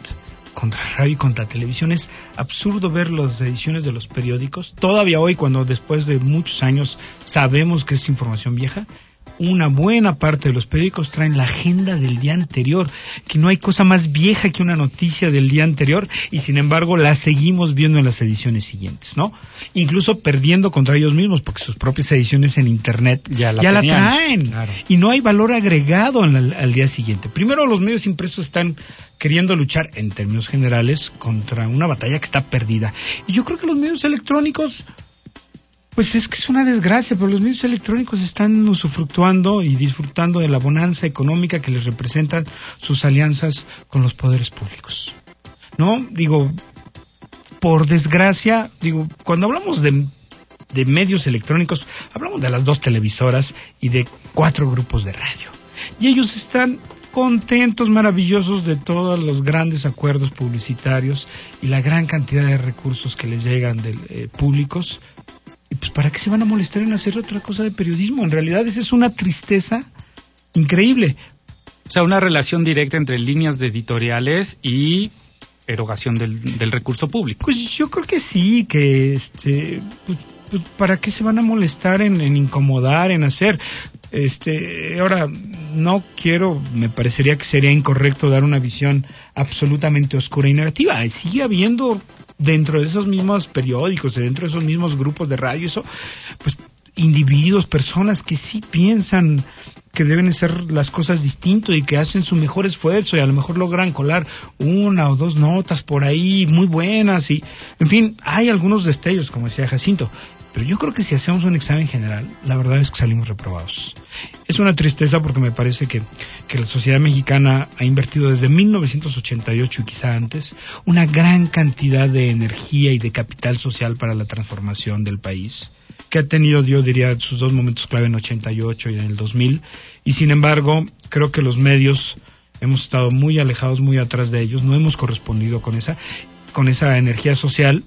contra radio y contra televisión. Es absurdo ver las ediciones de los periódicos. Todavía hoy, cuando después de muchos años sabemos que es información vieja, una buena parte de los periódicos traen la agenda del día anterior, que no hay cosa más vieja que una noticia del día anterior, y sin embargo la seguimos viendo en las ediciones siguientes, ¿no? Incluso perdiendo contra ellos mismos, porque sus propias ediciones en internet ya la, ya la traen, claro. Y no hay valor agregado en la, al día siguiente. Primero, los medios impresos están queriendo luchar, en términos generales, contra una batalla que está perdida. Y yo creo que los medios electrónicos, pues es que es una desgracia, pero los medios electrónicos están usufructuando y disfrutando de la bonanza económica que les representan sus alianzas con los poderes públicos. ¿No? Digo, por desgracia, digo, cuando hablamos de, de medios electrónicos, hablamos de las dos televisoras y de cuatro grupos de radio. Y ellos están contentos, maravillosos de todos los grandes acuerdos publicitarios y la gran cantidad de recursos que les llegan de eh, públicos. Y pues, ¿para qué se van a molestar en hacer otra cosa de periodismo? En realidad, esa es una tristeza increíble. O sea, una relación directa entre líneas de editoriales y erogación del, del recurso público. Pues yo creo que sí, que este, pues, pues, ¿para qué se van a molestar en, en incomodar, en hacer? Este, ahora, no quiero, me parecería que sería incorrecto dar una visión absolutamente oscura y negativa. Sigue habiendo dentro de esos mismos periódicos, dentro de esos mismos grupos de radio, eso, pues individuos, personas que sí piensan que deben hacer las cosas distinto y que hacen su mejor esfuerzo y a lo mejor logran colar una o dos notas por ahí muy buenas y, en fin, hay algunos destellos, como decía Jacinto. Pero yo creo que si hacemos un examen general, la verdad es que salimos reprobados. Es una tristeza porque me parece que, que la sociedad mexicana ha invertido desde mil novecientos ochenta y ocho y quizá antes una gran cantidad de energía y de capital social para la transformación del país, que ha tenido, yo diría, sus dos momentos clave en ochenta y ocho y en el dos mil. Y sin embargo, creo que los medios hemos estado muy alejados, muy atrás de ellos, no hemos correspondido con esa, con esa energía social.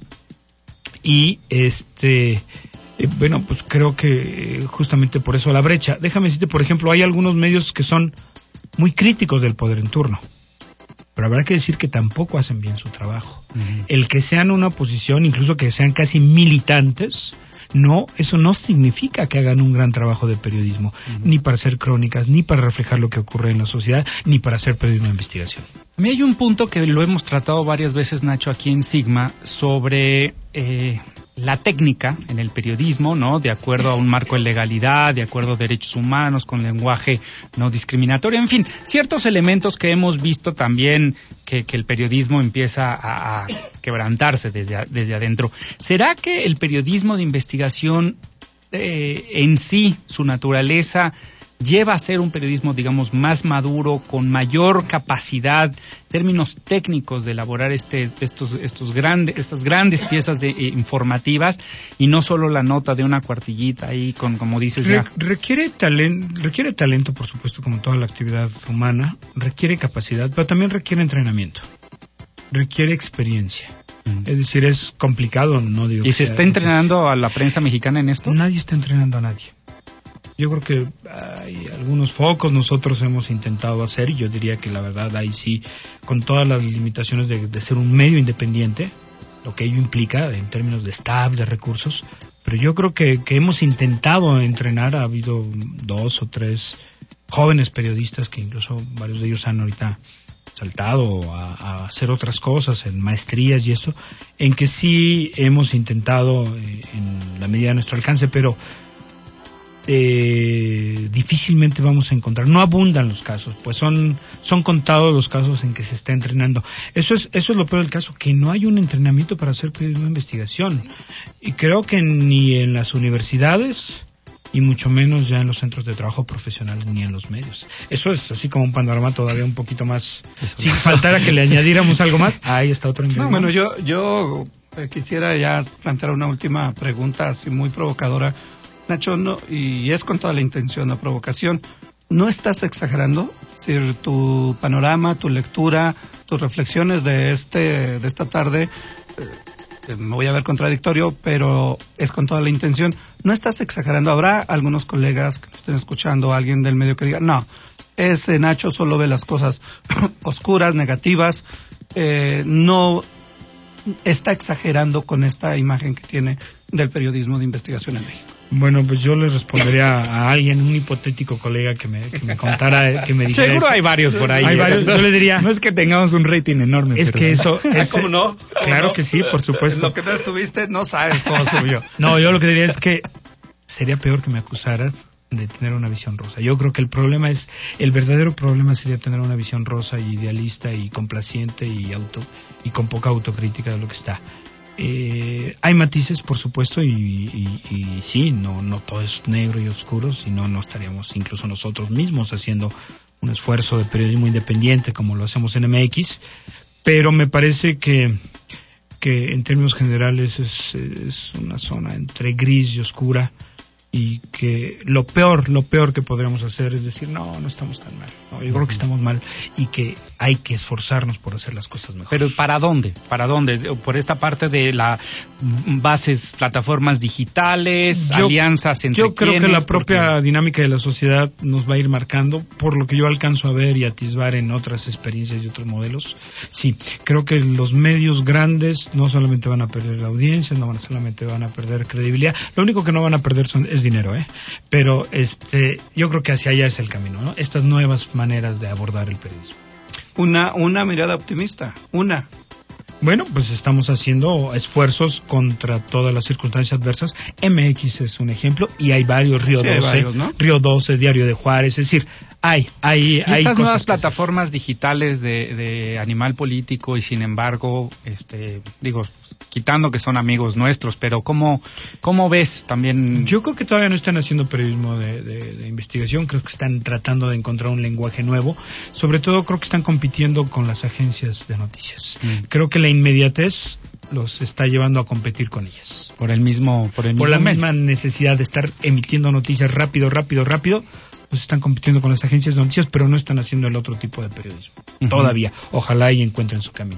Y este, eh, bueno, pues creo que eh, justamente por eso la brecha. Déjame decirte, por ejemplo, hay algunos medios que son muy críticos del poder en turno, pero habrá que decir que tampoco hacen bien su trabajo. Uh-huh. El que sean una oposición, incluso que sean casi militantes, no, eso no significa que hagan un gran trabajo de periodismo, uh-huh. Ni para hacer crónicas, ni para reflejar lo que ocurre en la sociedad, ni para hacer periodismo de investigación. A mí hay un punto que lo hemos tratado varias veces, Nacho, aquí en Sigma, sobre eh, la técnica en el periodismo, ¿no? De acuerdo a un marco de legalidad, de acuerdo a derechos humanos, con lenguaje no discriminatorio, en fin, ciertos elementos que hemos visto también que, que el periodismo empieza a, a quebrantarse desde, desde adentro. ¿Será que el periodismo de investigación eh, en sí, su naturaleza, lleva a ser un periodismo, digamos, más maduro, con mayor capacidad, términos técnicos de elaborar este, estos, estos grandes, estas grandes piezas de, eh, informativas y no solo la nota de una cuartillita ahí con, como dices ya? Re- requiere talento, requiere talento, por supuesto, como toda la actividad humana, requiere capacidad, pero también requiere entrenamiento, requiere experiencia. Mm. Es decir, es complicado, no digo. ¿Y se está entrenando a la prensa mexicana en esto? Nadie está entrenando a nadie. Yo creo que hay algunos focos nosotros hemos intentado hacer, y yo diría que la verdad ahí sí, con todas las limitaciones de, de ser un medio independiente, lo que ello implica en términos de staff, de recursos, pero yo creo que, que hemos intentado entrenar. Ha habido dos o tres jóvenes periodistas que incluso varios de ellos han ahorita saltado a, a hacer otras cosas, en maestrías y esto, en que sí hemos intentado eh, en la medida de nuestro alcance, pero Eh, difícilmente vamos a encontrar, no abundan los casos, pues son son contados los casos en que se está entrenando. Eso es eso es lo peor del caso, que no hay un entrenamiento para hacer periodismo de investigación, y creo que ni en las universidades y mucho menos ya en los centros de trabajo profesional ni en los medios. Eso es así como un panorama todavía un poquito más, si faltara que le añadiéramos algo más. Ahí está otro no, bueno, yo yo eh, quisiera ya plantear una última pregunta así muy provocadora, Nacho, no, y es con toda la intención de provocación. ¿No estás exagerando? Es decir, tu panorama, tu lectura, tus reflexiones de este de esta tarde, eh, me voy a ver contradictorio, pero es con toda la intención. ¿No estás exagerando? Habrá algunos colegas que nos estén escuchando, alguien del medio que diga, no, ese Nacho solo ve las cosas oscuras, negativas, eh, no está exagerando con esta imagen que tiene del periodismo de investigación en México. Bueno, pues yo le respondería a alguien, un hipotético colega que me, que me contara, que me dijera. Seguro eso. hay varios por ahí. Hay varios, yo le diría. No es que tengamos un rating enorme. Es que eso. Es, ¿Cómo no? ¿Cómo claro no? que sí, por supuesto. Lo que no estuviste, no sabes cómo subió. No, yo lo que diría es que sería peor que me acusaras de tener una visión rosa. Yo creo que el problema es, el verdadero problema sería tener una visión rosa y idealista y complaciente y auto y con poca autocrítica de lo que está. Eh, hay matices, por supuesto, y, y, y sí, no, no todo es negro y oscuro, sino no estaríamos incluso nosotros mismos haciendo un esfuerzo de periodismo independiente como lo hacemos en M X, pero me parece que, que en términos generales es, es una zona entre gris y oscura, y que lo peor, lo peor que podríamos hacer es decir, no, no estamos tan mal. No, yo creo que estamos mal y que hay que esforzarnos por hacer las cosas mejor. Pero ¿para dónde? ¿Para dónde? Por esta parte de las bases, plataformas digitales, yo, alianzas entre Yo creo quienes, que la propia porque... dinámica de la sociedad nos va a ir marcando, por lo que yo alcanzo a ver y atisbar en otras experiencias y otros modelos. Sí, creo que los medios grandes no solamente van a perder la audiencia, no van, solamente van a perder credibilidad. Lo único que no van a perder son, es dinero, ¿eh? Pero este, yo creo que hacia allá es el camino, ¿no? Estas nuevas maneras de abordar el periodismo. Una, una mirada optimista, una. Bueno, pues estamos haciendo esfuerzos contra todas las circunstancias adversas. M X es un ejemplo y hay varios, Río sí, doce, varios, ¿no? Río doce, Diario de Juárez, es decir, hay, hay, y hay estas cosas nuevas plataformas digitales de, de Animal Político y sin embargo, este, digo, quitando que son amigos nuestros, pero ¿cómo, cómo ves también? Yo creo que todavía no están haciendo periodismo de, de, de investigación, creo que están tratando de encontrar un lenguaje nuevo, sobre todo creo que están compitiendo con las agencias de noticias. Mm. Creo que la inmediatez los está llevando a competir con ellas. Por el mismo, por el mismo por la medio. misma necesidad de estar emitiendo noticias rápido, rápido, rápido. Pues están compitiendo con las agencias de noticias, pero no están haciendo el otro tipo de periodismo. Uh-huh. Todavía. Ojalá y encuentren su camino.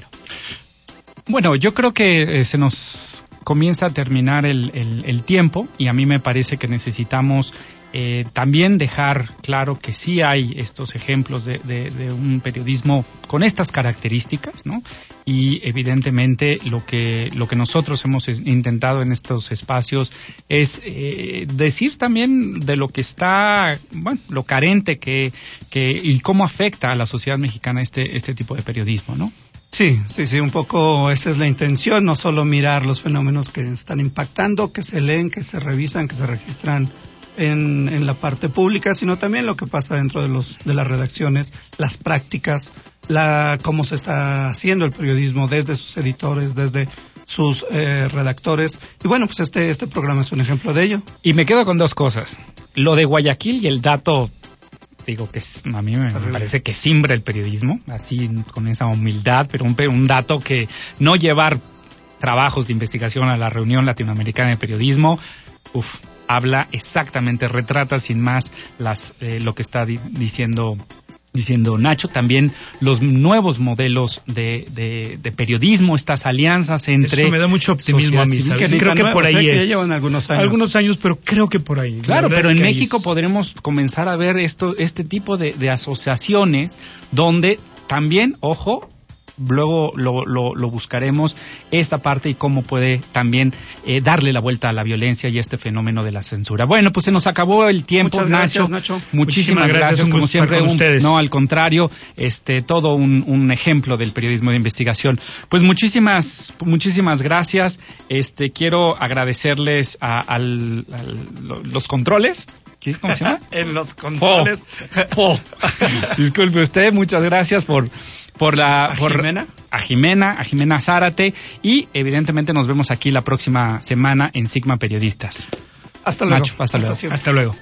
Bueno, yo creo que eh, se nos comienza a terminar el, el, el tiempo y a mí me parece que necesitamos eh, también dejar claro que sí hay estos ejemplos de, de, de un periodismo con estas características, ¿no? Y evidentemente lo que lo que nosotros hemos intentado en estos espacios es eh, decir también de lo que está, bueno, lo carente que que y cómo afecta a la sociedad mexicana este este tipo de periodismo, ¿no? Sí, sí, sí, un poco esa es la intención, no solo mirar los fenómenos que están impactando, que se leen, que se revisan, que se registran en, en la parte pública, sino también lo que pasa dentro de los de las redacciones, las prácticas, la cómo se está haciendo el periodismo desde sus editores, desde sus eh, redactores. Y bueno, pues este este programa es un ejemplo de ello. Y me quedo con dos cosas. Lo de Guayaquil y el dato, digo que es, a mí me, me parece que simbra el periodismo, así con esa humildad, pero un, un dato que no llevar trabajos de investigación a la reunión latinoamericana de periodismo, uf, habla exactamente, retrata sin más las eh, lo que está di- diciendo diciendo Nacho, también los nuevos modelos de, de, de periodismo, estas alianzas entre... Eso me da mucho optimismo a mí, ¿sabes? Sí, creo que por ahí es. Que llevan algunos años. Algunos años, pero creo que por ahí. Claro, pero en México es... podremos comenzar a ver esto, este tipo de, de asociaciones donde también, ojo, luego lo, lo, lo buscaremos, esta parte y cómo puede también eh, darle la vuelta a la violencia y este fenómeno de la censura. Bueno, pues se nos acabó el tiempo, Muchas Nacho. Gracias, Nacho. Muchísimas, Muchísimas gracias, gracias como siempre. Un, ustedes. No, al contrario, este, todo un, un ejemplo del periodismo de investigación. Pues muchísimas, muchísimas gracias. Este, quiero agradecerles a, al, al, los controles. ¿Cómo se llama? En los controles. Oh, oh. Disculpe usted, muchas gracias por por la ¿A por, Jimena? a Jimena, a Jimena Zárate y evidentemente nos vemos aquí la próxima semana en Sigma Periodistas. Hasta luego. Nacho, hasta, hasta luego. Siempre. Hasta luego.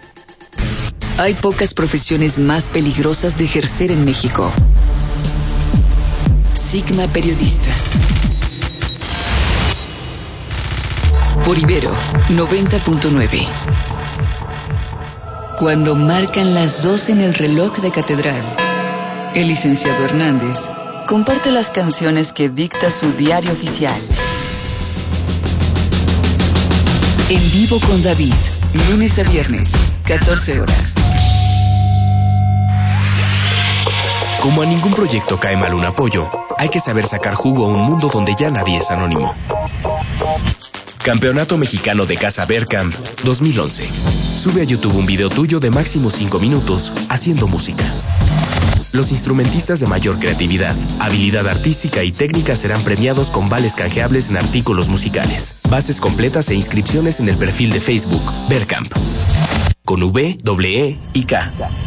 Hay pocas profesiones más peligrosas de ejercer en México. Sigma Periodistas. Por Ibero noventa punto nueve. Cuando marcan las dos en el reloj de catedral, el licenciado Hernández comparte las canciones que dicta su diario oficial. En vivo con David, lunes a viernes, catorce horas. Como a ningún proyecto cae mal un apoyo, hay que saber sacar jugo a un mundo donde ya nadie es anónimo. Campeonato Mexicano de Caza Bear Camp dos mil once. Sube a YouTube un video tuyo de máximo cinco minutos haciendo música. Los instrumentistas de mayor creatividad, habilidad artística y técnica serán premiados con vales canjeables en artículos musicales. Bases completas e inscripciones en el perfil de Facebook Bear Camp. Con V, E, E y K.